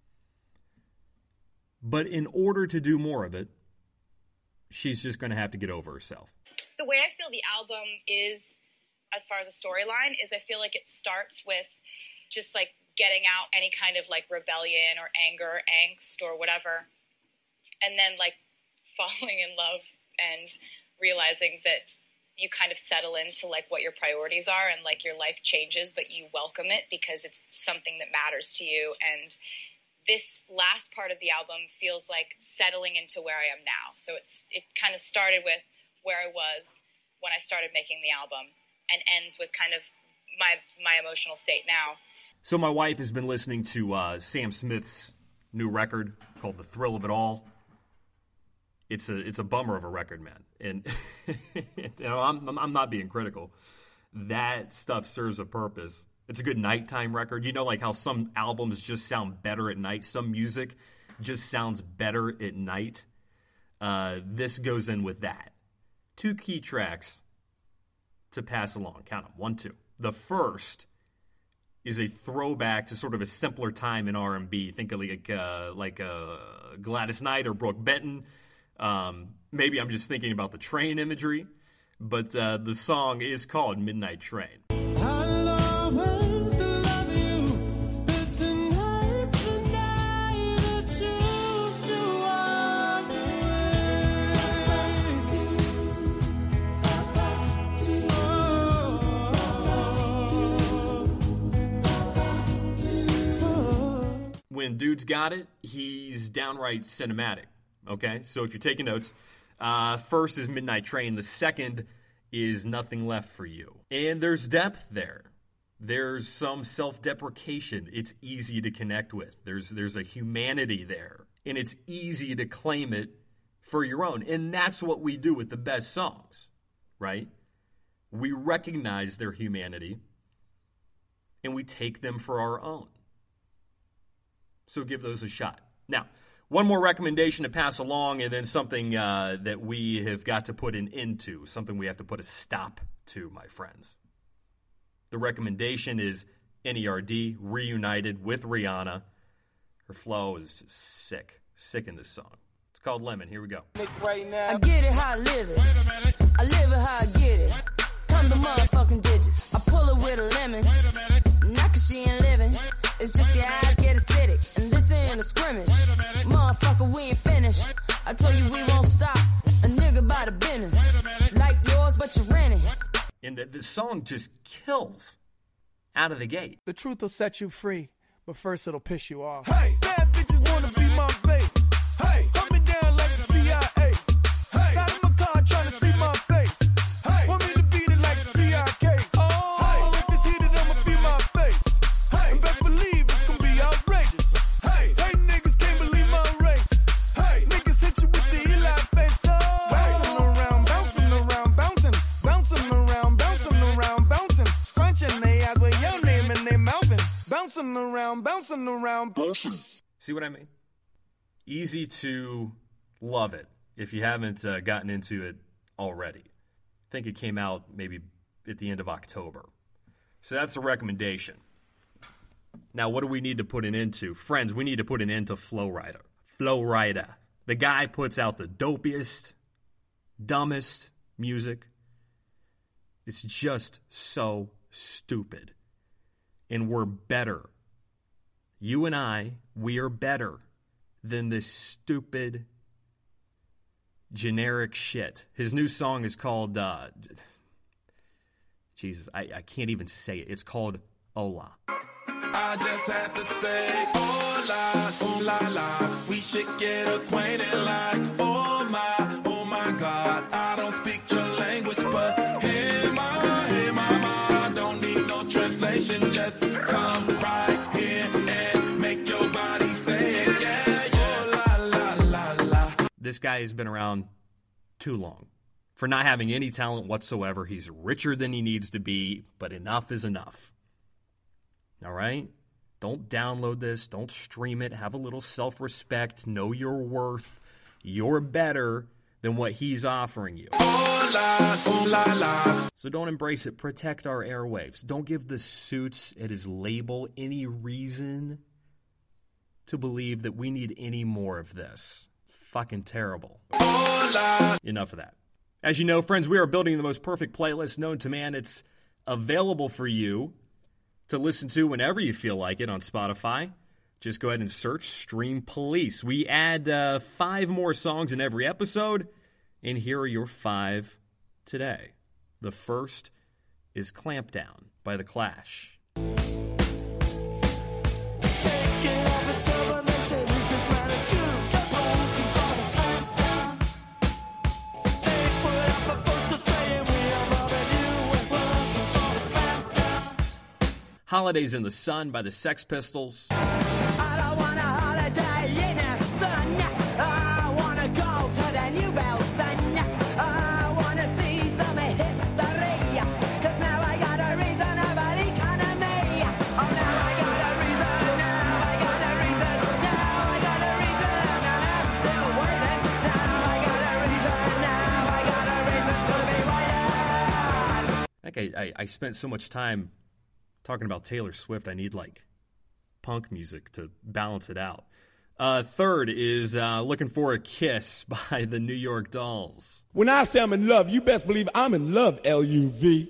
S15: But in order to do more of it, she's just going to have to get over herself.
S18: The way I feel the album is, as far as a storyline, is I feel like it starts with just like getting out any kind of like rebellion or anger or angst or whatever, and then like falling in love and realizing that you kind of settle into like what your priorities are and like your life changes, but you welcome it because it's something that matters to you. And this last part of the album feels like settling into where I am now. So it's it kind of started with where I was when I started making the album and ends with kind of my my emotional state now.
S15: So my wife has been listening to uh, Sam Smith's new record called The Thrill of It All. It's a it's a bummer of a record, man. And you know, I'm I'm not being critical. that stuff serves a purpose. It's a good nighttime record. You know, like how some albums just sound better at night. Some music just sounds better at night. Uh, this goes in with that. Two key tracks to pass along. Count them. One, two. The first is a throwback to sort of a simpler time in R and B. Think of like uh, like uh, Gladys Knight or Brooke Benton. Um, maybe I'm just thinking about the train imagery. But uh, the song is called Midnight Train.
S8: I love it to love you, but tonight's the night I choose to walk away.
S15: When Dude's got it, he's downright cinematic. Okay, so if you're taking notes, uh, first is Midnight Train. The second is Nothing Left for You. And there's depth there. There's some self-deprecation. It's easy to connect with. There's there's a humanity there. And it's easy to claim it for your own. And that's what we do with the best songs, right? We recognize their humanity and we take them for our own. So give those a shot. Now, one more recommendation to pass along, and then something uh, that we have got to put an end to, something we have to put a stop to, my friends. The recommendation is N E R D, reunited with Rihanna. Her flow is just sick, sick in this song. It's called Lemon. Here we go.
S8: Right now.
S19: I get it how I live it. I live it how I get it. Come the motherfucking digits. I pull it with a lemon. Not cause she ain't living. It's just your eyes get acidic. And this ain't a scrimmage. Motherfucker, we ain't finished. I told you we won't stop. A nigga by the business. Like yours, but you're renting.
S15: And the, the song just kills out of the gate.
S20: The truth will set you free, but first it'll piss you off.
S8: Hey, bad bitches wanna be my babe. Hey, hold me down like the C I A. Hey, side of my car trying to see my face. Hey, want me to beat it like the T I Ks. Oh, hey, if it's heated, I'ma be my face. Hey, and best believe it's gonna be outrageous. Hey, hey, niggas can't believe my race. Hey, niggas hit you with the Eli face. Oh, bouncing around, bouncing around, bouncing, bouncing around, bouncing around, bouncing, scrunching they eyes with your name in their mouthing, bouncing around, bouncing around, bouncing.
S15: See what I mean? Easy to love it if you haven't uh, gotten into it already. I think it came out maybe at the end of October. So that's the recommendation. Now, what do we need to put an end to? Friends, we need to put an end to Flo Rida. Flo Rida. The guy puts out the dopiest, dumbest music. It's just so stupid. And we're better. You and I, we are better than this stupid, generic shit. His new song is called, uh, Jesus, I, I can't even say it. It's called Hola.
S8: I just had to say, hola, ooh la la. We should get acquainted like, oh my, oh my God. I don't speak your language, but hey ma, hey mama. Don't need no translation, just come right here and make your body say it, yeah, yeah. Oh la la la la.
S15: This guy has been around too long for not having any talent whatsoever. He's richer than he needs to be, but enough is enough. All right? Don't download this. Don't stream it. Have a little self-respect. Know your worth. You're better than what he's offering you.
S8: Hola, ooh la la.
S15: So don't embrace it. Protect our airwaves. Don't give the suits at his label any reason to believe that we need any more of this. Fucking terrible.
S8: Hola.
S15: Enough of that. As you know, friends, we are building the most perfect playlist known to man. It's available for you to listen to whenever you feel like it on Spotify. Just go ahead and search Stream Police. We add uh, five more songs in every episode, and here are your five today. The first is Clampdown by The Clash. Holidays in the Sun by the Sex Pistols.
S8: I don't want a holiday in the sun. I want to go to the New Bell Sun. I want to see some history. Cause now I got
S15: I, I, I spent so much time talking about Taylor Swift, I need, like, punk music to balance it out. Uh, third is uh, Looking for a Kiss by the New York Dolls.
S21: When I say I'm in love, you best believe I'm in love, L U V.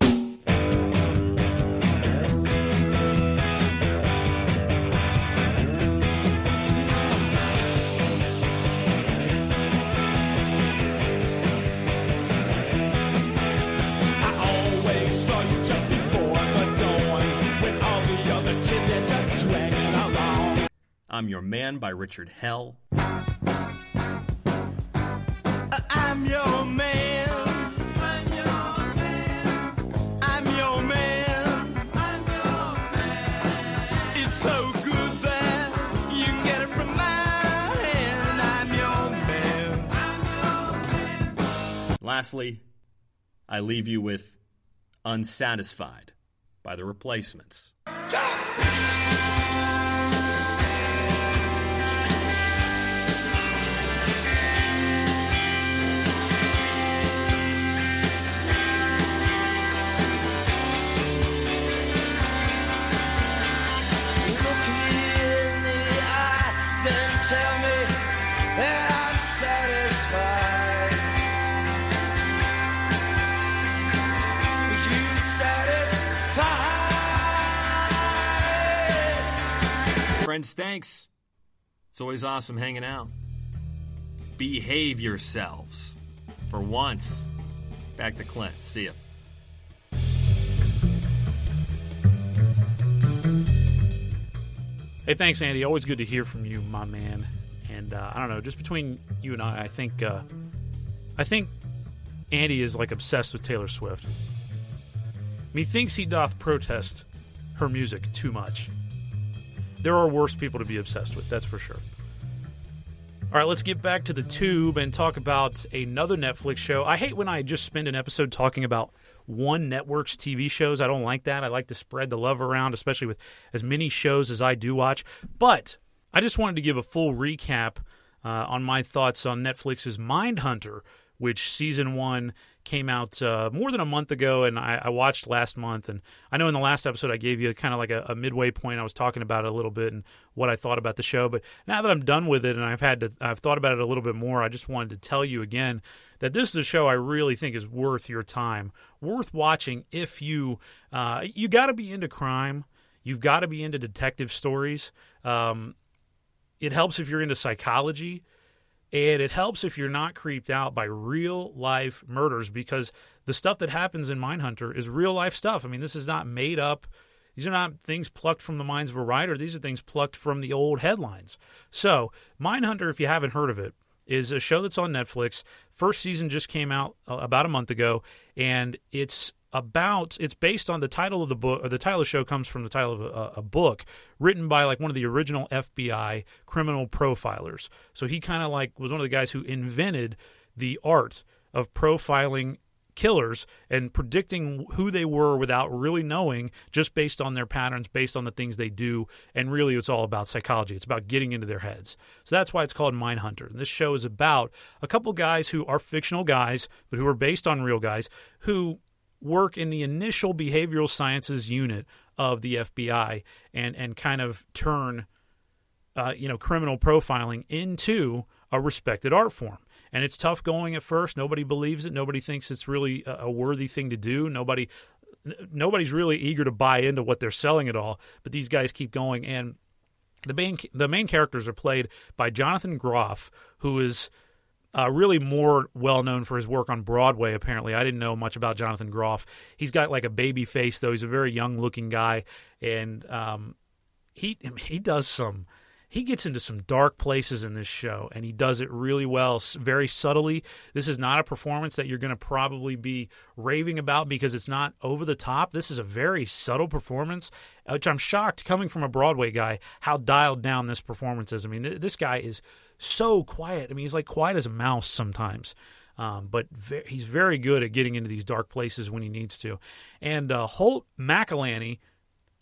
S15: I'm Your Man by Richard Hell.
S8: I'm your man. I'm your man. I'm your man. I'm your man. It's so good that you can get it from my hand. I'm your man. I'm your man.
S15: Lastly, I leave you with Unsatisfied by The Replacements. Friends, thanks. It's always awesome hanging out. Behave yourselves. For once. Back to Clint. See ya.
S5: Hey, thanks, Andy. Always good to hear from you, my man. And uh, I don't know, just between you and I, I think uh, I think Andy is like obsessed with Taylor Swift. Methinks he doth protest her music too much. There are worse people to be obsessed with, that's for sure. All right, let's get back to the tube and talk about another Netflix show. I hate when I just spend an episode talking about one network's T V shows. I don't like that. I like to spread the love around, especially with as many shows as I do watch. But I just wanted to give a full recap uh, on my thoughts on Netflix's Mindhunter, which season one came out uh, more than a month ago, and I, I watched last month. And I know in the last episode I gave you kind of like a, a midway point. I was talking about it a little bit and what I thought about the show. But now that I'm done with it and I've had to, I've thought about it a little bit more, I just wanted to tell you again that this is a show I really think is worth your time, worth watching if you uh, you got to be into crime, you've got to be into detective stories. Um, it helps if you're into psychology. And it helps if you're not creeped out by real-life murders, because the stuff that happens in Mindhunter is real-life stuff. I mean, this is not made up. These are not things plucked from the minds of a writer. These are things plucked from the old headlines. So Mindhunter, if you haven't heard of it, is a show that's on Netflix. First season just came out about a month ago, and it's about it's based on the title of the book, or the title of the show comes from the title of a, a book written by like one of the original F B I criminal profilers. So he kind of like was one of the guys who invented the art of profiling killers and predicting who they were without really knowing, just based on their patterns, based on the things they do. And really it's all about psychology. It's about getting into their heads. So that's why it's called Mindhunter. And this show is about a couple guys who are fictional guys, but who are based on real guys who work in the initial behavioral sciences unit of the F B I and, and kind of turn uh, you know, criminal profiling into a respected art form. And it's tough going at first. Nobody believes it. Nobody thinks it's really a, a worthy thing to do. Nobody, n- nobody's really eager to buy into what they're selling at all. But these guys keep going. And the main the main characters are played by Jonathan Groff, who is Uh, really more well-known for his work on Broadway, apparently. I didn't know much about Jonathan Groff. He's got like a baby face, though. He's a very young-looking guy. And um, he he does some... He gets into some dark places in this show, and he does it really well, very subtly. This is not a performance that you're going to probably be raving about because it's not over the top. This is a very subtle performance, which I'm shocked, coming from a Broadway guy, how dialed down this performance is. I mean, th- this guy is so quiet. I mean, he's like quiet as a mouse sometimes, um, but ve- he's very good at getting into these dark places when he needs to. And uh, Holt McCallany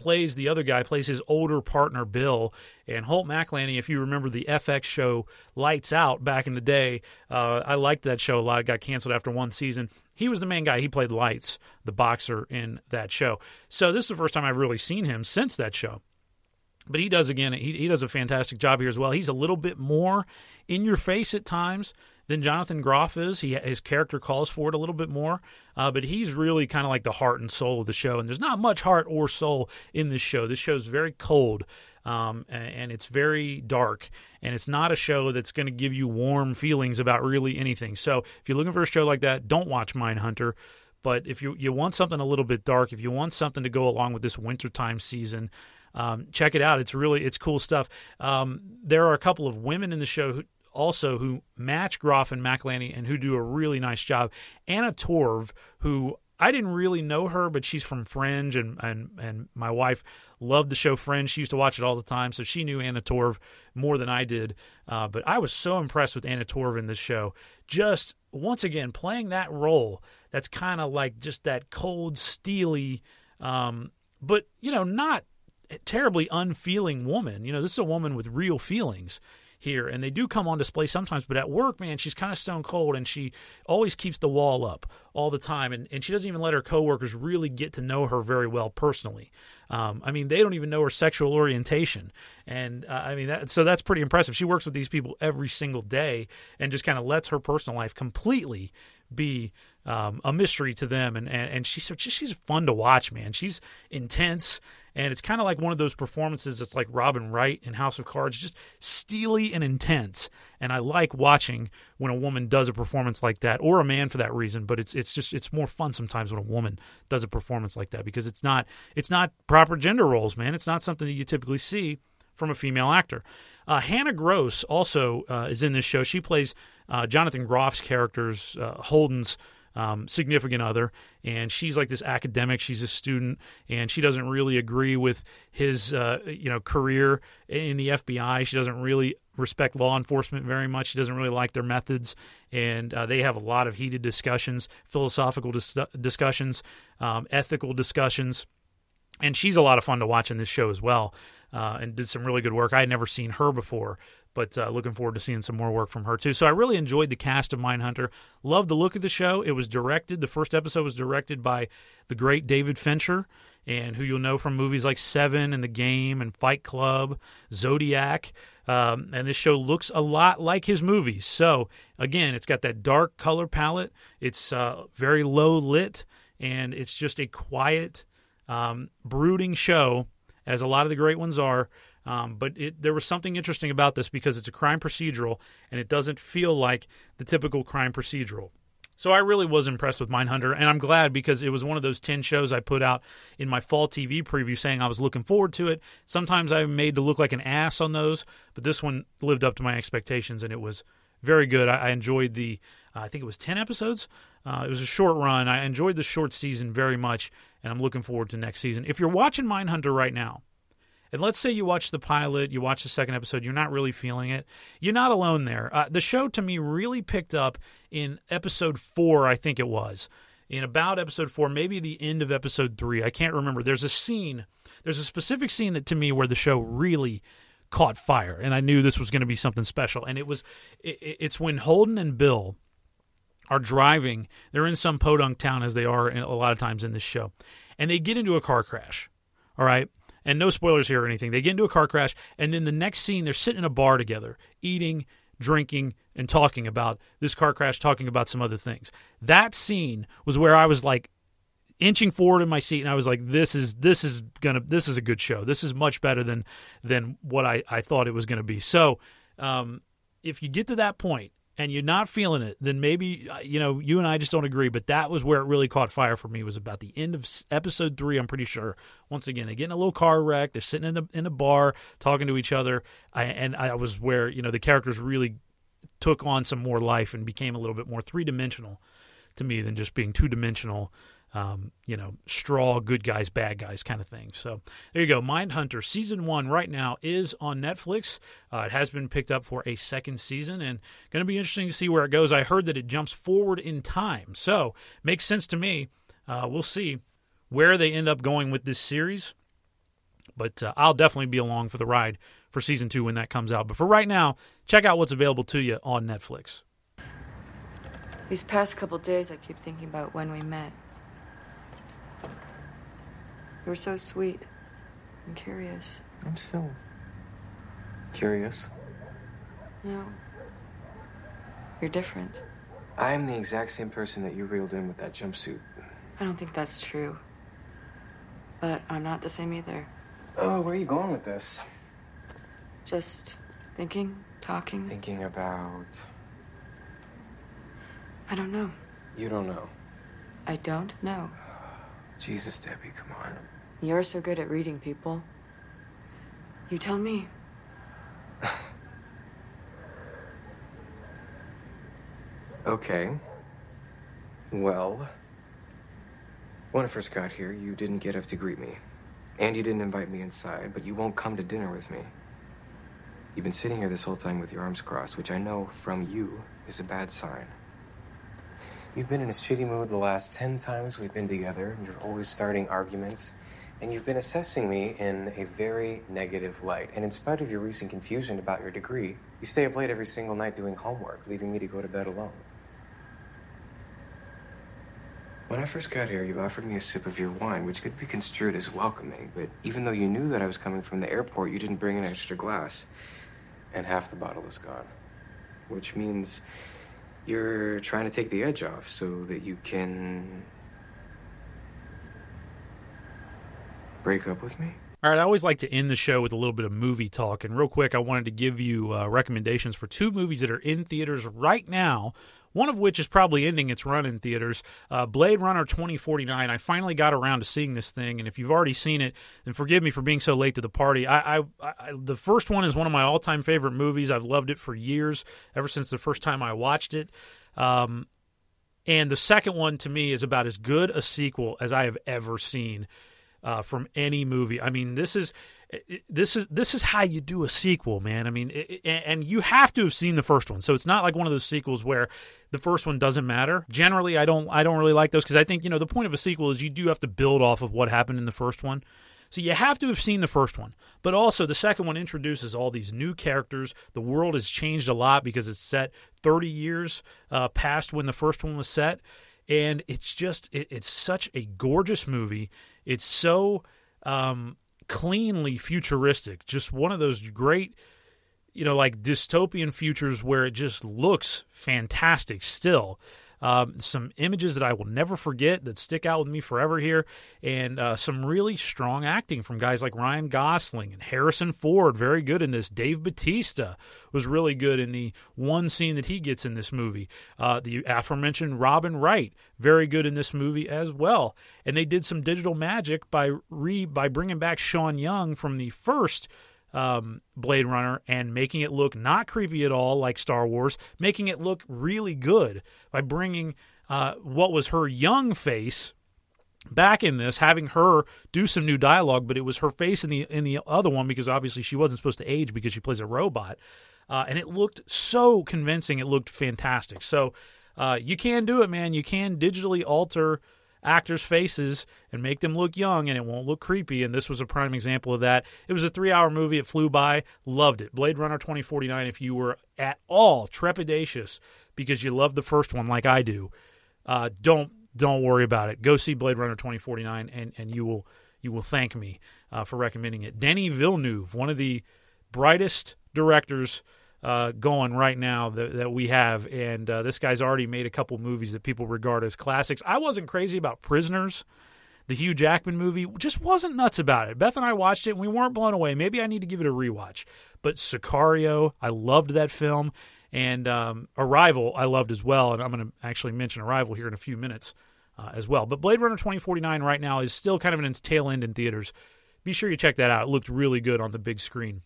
S5: plays the other guy, plays his older partner, Bill. And Holt McCallany, if you remember the F X show Lights Out back in the day, uh, I liked that show a lot. It got canceled after one season. He was the main guy. He played Lights, the boxer, in that show. So this is the first time I've really seen him since that show. But he does, again, he, he does a fantastic job here as well. He's a little bit more in your face at times than Jonathan Groff is. He, his character calls for it a little bit more. Uh, but he's really kind of like the heart and soul of the show. And there's not much heart or soul in this show. This show's very cold, um, and, and it's very dark. And it's not a show that's going to give you warm feelings about really anything. So if you're looking for a show like that, don't watch Mindhunter. But if you, you want something a little bit dark, if you want something to go along with this wintertime season, Um, check it out. It's really, it's cool stuff. Um, there are a couple of women in the show who also who match Groff and McCallany and who do a really nice job. Anna Torv, who I didn't really know her, but she's from Fringe, and, and, and my wife loved the show Fringe. She used to watch it all the time, so she knew Anna Torv more than I did. Uh, but I was so impressed with Anna Torv in this show. Just, once again, playing that role that's kind of like just that cold, steely, um, but, you know, not terribly unfeeling woman. You know, this is a woman with real feelings here, and they do come on display sometimes, but at work, man, she's kind of stone cold, and she always keeps the wall up all the time, and, and she doesn't even let her coworkers really get to know her very well personally. Um, I mean, they don't even know her sexual orientation, and uh, I mean, that, so that's pretty impressive. She works with these people every single day and just kind of lets her personal life completely be um, a mystery to them, and, and, and she's, she's fun to watch, man. She's intense. And it's kind of like one of those performances that's like Robin Wright in House of Cards, just steely and intense. And I like watching when a woman does a performance like that, or a man for that reason. But it's it's just it's more fun sometimes when a woman does a performance like that, because it's not it's not proper gender roles, man. It's not something that you typically see from a female actor. Uh, Hannah Gross also uh, is in this show. She plays uh, Jonathan Groff's character's uh, Holden's Um, significant other, and she's like this academic. She's a student, and she doesn't really agree with his, uh, you know, career in the F B I. She doesn't really respect law enforcement very much. She doesn't really like their methods, and uh, they have a lot of heated discussions, philosophical dis- discussions, um, ethical discussions, and she's a lot of fun to watch in this show as well, uh, and did some really good work. I had never seen her before, but uh, looking forward to seeing some more work from her too. So I really enjoyed the cast of Mindhunter. Loved the look of the show. It was directed, the first episode was directed by the great David Fincher, and who you'll know from movies like Seven and The Game and Fight Club, Zodiac. Um, and this show looks a lot like his movies. So again, it's got that dark color palette. It's uh, very low lit, and it's just a quiet, um, brooding show, as a lot of the great ones are. Um, but it, there was something interesting about this, because it's a crime procedural, and it doesn't feel like the typical crime procedural. So I really was impressed with Mindhunter, and I'm glad, because it was one of those ten shows I put out in my fall T V preview saying I was looking forward to it. Sometimes I'm made to look like an ass on those, but this one lived up to my expectations, and it was very good. I, I enjoyed the, uh, I think it was ten episodes. Uh, it was a short run. I enjoyed the short season very much, and I'm looking forward to next season. If you're watching Mindhunter right now, and let's say you watch the pilot, you watch the second episode, you're not really feeling it, you're not alone there. Uh, the show, to me, really picked up in episode four, I think it was. In about episode four, maybe the end of episode three. I can't remember. There's a scene, there's a specific scene that, to me, where the show really caught fire, and I knew this was going to be something special. And it was, it, it's when Holden and Bill are driving. They're in some podunk town, as they are in, a lot of times in this show, and they get into a car crash, all right? And no spoilers here or anything. They get into a car crash, and then the next scene, they're sitting in a bar together, eating, drinking, and talking about this car crash, talking about some other things. That scene was where I was like inching forward in my seat, and I was like, "This is this is gonna this is a good show. This is much better than than what I, I thought it was going to be." So, um, if you get to that point and you're not feeling it, then maybe, you know, you and I just don't agree. But that was where it really caught fire for me, was about the end of episode three, I'm pretty sure. Once again, they get in a little car wreck. They're sitting in the in the bar talking to each other. I, and I was where, you know, the characters really took on some more life and became a little bit more three-dimensional to me than just being two-dimensional, um, you know, straw, good guys, bad guys kind of thing. So there you go. Mindhunter Season one right now is on Netflix. Uh, it has been picked up for a second season, and going to be interesting to see where it goes. I heard that it jumps forward in time, so makes sense to me. Uh, we'll see where they end up going with this series. But uh, I'll definitely be along for the ride for season two when that comes out. But for right now, check out what's available to you on Netflix.
S4: These past couple days, I keep thinking about when we met. You were so sweet and curious.
S22: I'm still curious.
S4: No. You're different.
S22: I am the exact same person that you reeled in with that jumpsuit.
S4: I don't think that's true. But I'm not the same either.
S22: Oh, where are you going with this?
S4: Just thinking, talking.
S22: Thinking about...
S4: I don't know.
S22: You don't know.
S4: I don't know.
S22: Jesus, Debbie, come on.
S4: You're so good at reading people. You tell me.
S22: Okay. Well, when I first got here, you didn't get up to greet me. And you didn't invite me inside, but you won't come to dinner with me. You've been sitting here this whole time with your arms crossed, which I know from you is a bad sign. You've been in a shitty mood the last ten times we've been together. You're always starting arguments. And you've been assessing me in a very negative light. And in spite of your recent confusion about your degree, you stay up late every single night doing homework, leaving me to go to bed alone. When I first got here, you offered me a sip of your wine, which could be construed as welcoming, but even though you knew that I was coming from the airport, you didn't bring an extra glass. And half the bottle is gone. Which means you're trying to take the edge off so that you can break up with me?
S5: All right, I always like to end the show with a little bit of movie talk. And real quick, I wanted to give you uh, recommendations for two movies that are in theaters right now, one of which is probably ending its run in theaters, uh, Blade Runner twenty forty-nine. I finally got around to seeing this thing, and if you've already seen it, then forgive me for being so late to the party. I, I, I the first one is one of my all-time favorite movies. I've loved it for years, ever since the first time I watched it. Um, and the second one, to me, is about as good a sequel as I have ever seen uh, from any movie. I mean, this is... This is this is how you do a sequel, man. I mean, it, and you have to have seen the first one, so it's not like one of those sequels where the first one doesn't matter. Generally, I don't I don't really like those because I think, you know, the point of a sequel is you do have to build off of what happened in the first one. So you have to have seen the first one, but also the second one introduces all these new characters. The world has changed a lot because it's set thirty years uh, past when the first one was set, and it's just it, it's such a gorgeous movie. It's so. Um, cleanly futuristic, just one of those great, you know, like dystopian futures where it just looks fantastic still. Um, some images that I will never forget that stick out with me forever here, and uh, some really strong acting from guys like Ryan Gosling and Harrison Ford, very good in this. Dave Bautista was really good in the one scene that he gets in this movie. Uh, the aforementioned Robin Wright, very good in this movie as well. And they did some digital magic by re by bringing back Sean Young from the first Um, Blade Runner and making it look not creepy at all like Star Wars, making it look really good by bringing uh, what was her young face back in this, having her do some new dialogue, but it was her face in the in the other one because obviously she wasn't supposed to age because she plays a robot. Uh, and it looked so convincing. It looked fantastic. So uh, you can do it, man. You can digitally alter actors' faces and make them look young, and it won't look creepy, and this was a prime example of that. It was a three-hour movie. It flew by. Loved it. Blade Runner twenty forty-nine, if you were at all trepidatious because you love the first one like I do, uh, don't don't worry about it. Go see Blade Runner twenty forty-nine, and, and you will you will thank me uh, for recommending it. Denis Villeneuve, one of the brightest directors Uh, going right now that, that we have, and uh, this guy's already made a couple movies that people regard as classics. I wasn't crazy about Prisoners, the Hugh Jackman movie, just wasn't nuts about it. Beth and I watched it, and we weren't blown away. Maybe I need to give it a rewatch. But Sicario, I loved that film, and um, Arrival, I loved as well, and I'm going to actually mention Arrival here in a few minutes uh, as well. But Blade Runner twenty forty-nine right now is still kind of in its tail end in theaters. Be sure you check that out. It looked really good on the big screen.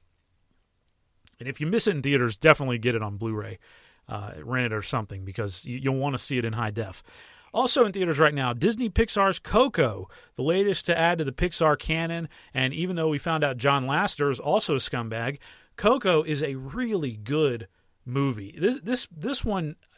S5: And if you miss it in theaters, definitely get it on Blu-ray, uh, rent it or something, because you, you'll want to see it in high def. Also in theaters right now, Disney Pixar's Coco, the latest to add to the Pixar canon. And even though we found out John Lasseter is also a scumbag, Coco is a really good movie. This this this one,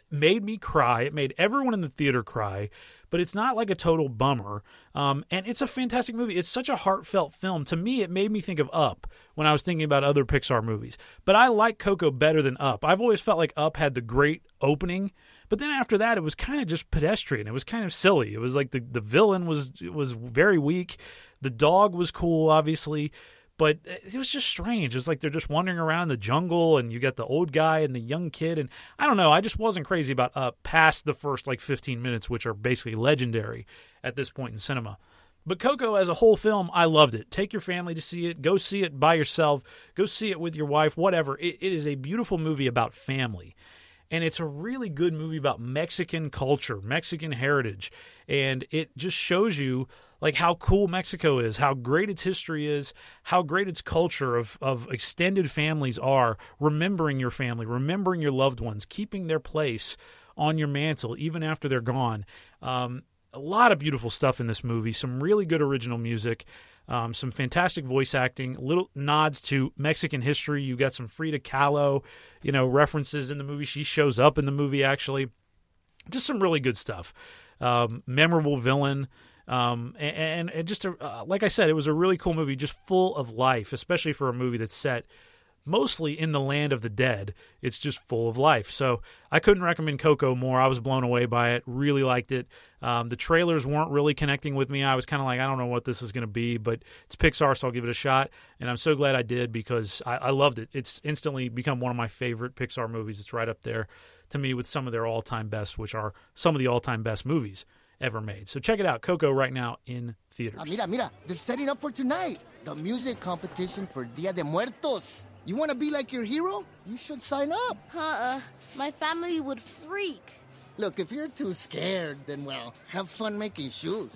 S5: made me cry. It made everyone in the theater cry, but it's not like a total bummer. Um, and it's a fantastic movie. It's such a heartfelt film. To me, it made me think of Up when I was thinking about other Pixar movies. But I like Coco better than Up. I've always felt like Up had the great opening, but then after that, it was kind of just pedestrian. It was kind of silly. It was like the, the villain was was very weak. The dog was cool, obviously, but it was just strange. It was like they're just wandering around the jungle, and you got the old guy and the young kid, and I don't know. I just wasn't crazy about Up past the first like fifteen minutes, which are basically legendary at this point in cinema. But Coco as a whole film, I loved it. Take your family to see it. Go see it by yourself. Go see it with your wife, whatever. It, it is a beautiful movie about family. And it's a really good movie about Mexican culture, Mexican heritage. And it just shows you like how cool Mexico is, how great its history is, how great its culture of, of extended families are, remembering your family, remembering your loved ones, keeping their place on your mantle even after they're gone. Um, a lot of beautiful stuff in this movie, some really good original music. Um, some fantastic voice acting, little nods to Mexican history. You got some Frida Kahlo, you know, references in the movie. She shows up in the movie, actually. Just some really good stuff. Um, memorable villain. Um, and, and just, a, uh, like I said, it was a really cool movie, just full of life, especially for a movie that's set mostly in the land of the dead. It's just full of life. So I couldn't recommend Coco more. I was blown away by it. Really liked it. Um, the trailers weren't really connecting with me. I was kind of like, I don't know what this is going to be, but it's Pixar, so I'll give it a shot. And I'm so glad I did because I, I loved it. It's instantly become one of my favorite Pixar movies. It's right up there to me with some of their all-time best, which are some of the all-time best movies ever made. So check it out, Coco, right now in theaters.
S6: Ah, mira, mira, they're setting up for tonight. The music competition for Dia de Muertos. You want to be like your hero? You should sign up.
S7: Uh-uh. My family would freak.
S6: Look, if you're too scared, then, well, have fun making shoes.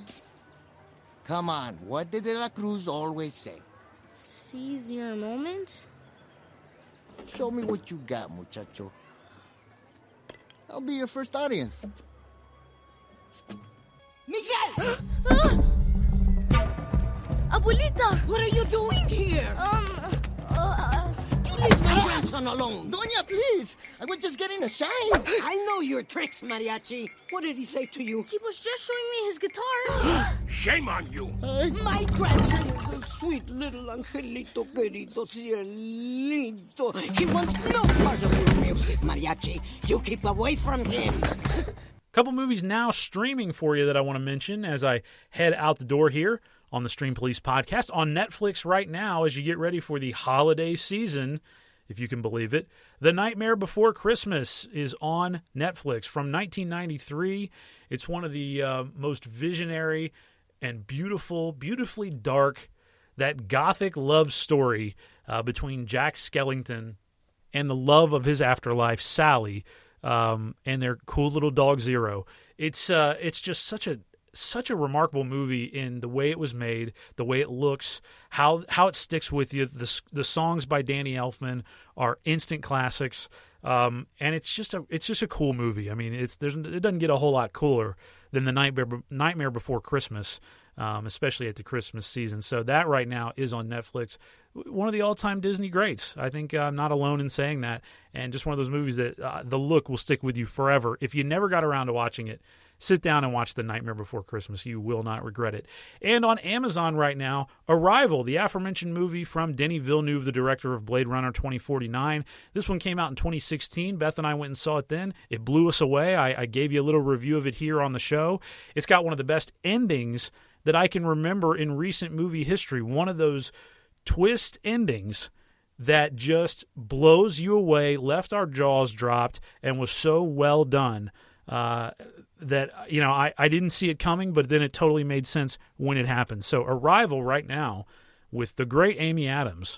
S6: Come on, what did De La Cruz always say?
S7: Seize your moment?
S6: Show me what you got, muchacho. I'll be your first audience.
S7: Miguel! ah! Abuelita!
S6: What are you doing here?
S7: Um, uh...
S6: You leave my grandson alone. Doña, please. I was just getting a shine.
S23: I know your tricks, Mariachi. What did he say to you?
S7: He was just showing me his guitar.
S23: Shame on you. Uh, my grandson is a sweet little angelito querido cielito. He wants no part of your music, Mariachi. You keep away from him.
S5: Couple movies now streaming for you that I want to mention as I head out the door here on the Stream Police podcast on Netflix right now as you get ready for the holiday season, if you can believe it. The Nightmare Before Christmas is on Netflix from nineteen ninety-three. It's one of the uh, most visionary and beautiful, beautifully dark, that gothic love story uh, between Jack Skellington and the love of his afterlife, Sally, um, and their cool little dog Zero. It's uh, it's just such a such a remarkable movie in the way it was made, the way it looks, how how it sticks with you. The the songs by Danny Elfman are instant classics, um, and it's just a it's just a cool movie. I mean, it's there's it doesn't get a whole lot cooler than the Nightmare Nightmare Before Christmas, um, especially at the Christmas season. So that right now is on Netflix. One of the all-time Disney greats. I think I'm not alone in saying that, and just one of those movies that uh, the look will stick with you forever. If you never got around to watching it, sit down and watch The Nightmare Before Christmas. You will not regret it. And on Amazon right now, Arrival, the aforementioned movie from Denis Villeneuve, the director of Blade Runner twenty forty-nine. This one came out in twenty sixteen. Beth and I went and saw it then. It blew us away. I, I gave you a little review of it here on the show. It's got one of the best endings that I can remember in recent movie history. One of those twist endings that just blows you away, left our jaws dropped, and was so well done uh, that, you know, I, I didn't see it coming, but then it totally made sense when it happened. So Arrival right now with the great Amy Adams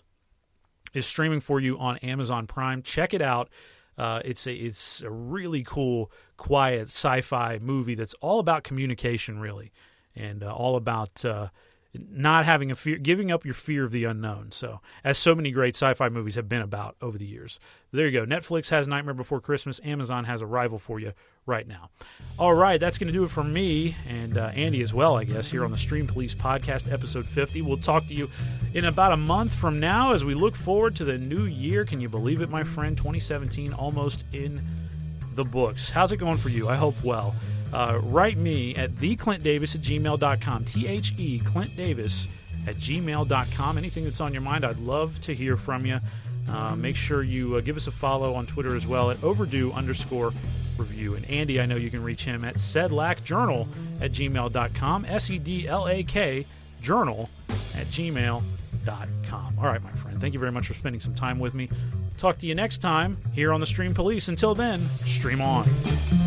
S5: is streaming for you on Amazon Prime. Check it out. Uh, it's a it's a really cool, quiet sci-fi movie that's all about communication, really, and uh, all about uh, not having a fear, giving up your fear of the unknown. So, as so many great sci-fi movies have been about over the years. There you go. Netflix has Nightmare Before Christmas. Amazon has Arrival for you right now. All right, that's going to do it for me and uh, Andy as well, I guess, here on the Stream Police Podcast, episode fifty. We'll talk to you in about a month from now as we look forward to the new year. Can you believe it, my friend? twenty seventeen almost in the books. How's it going for you? I hope well. Uh, write me at the clint davis at gmail dot com. T H E Clint Davis at gmail dot com. Anything that's on your mind, I'd love to hear from you. Uh, make sure you uh, give us a follow on Twitter as well at overdue underscore review. And Andy, I know you can reach him at sedlakjournal at gmail dot com. S E D L A K journal at gmail dot com. All right, my friend. Thank you very much for spending some time with me. Talk to you next time here on the Stream Police. Until then, stream on.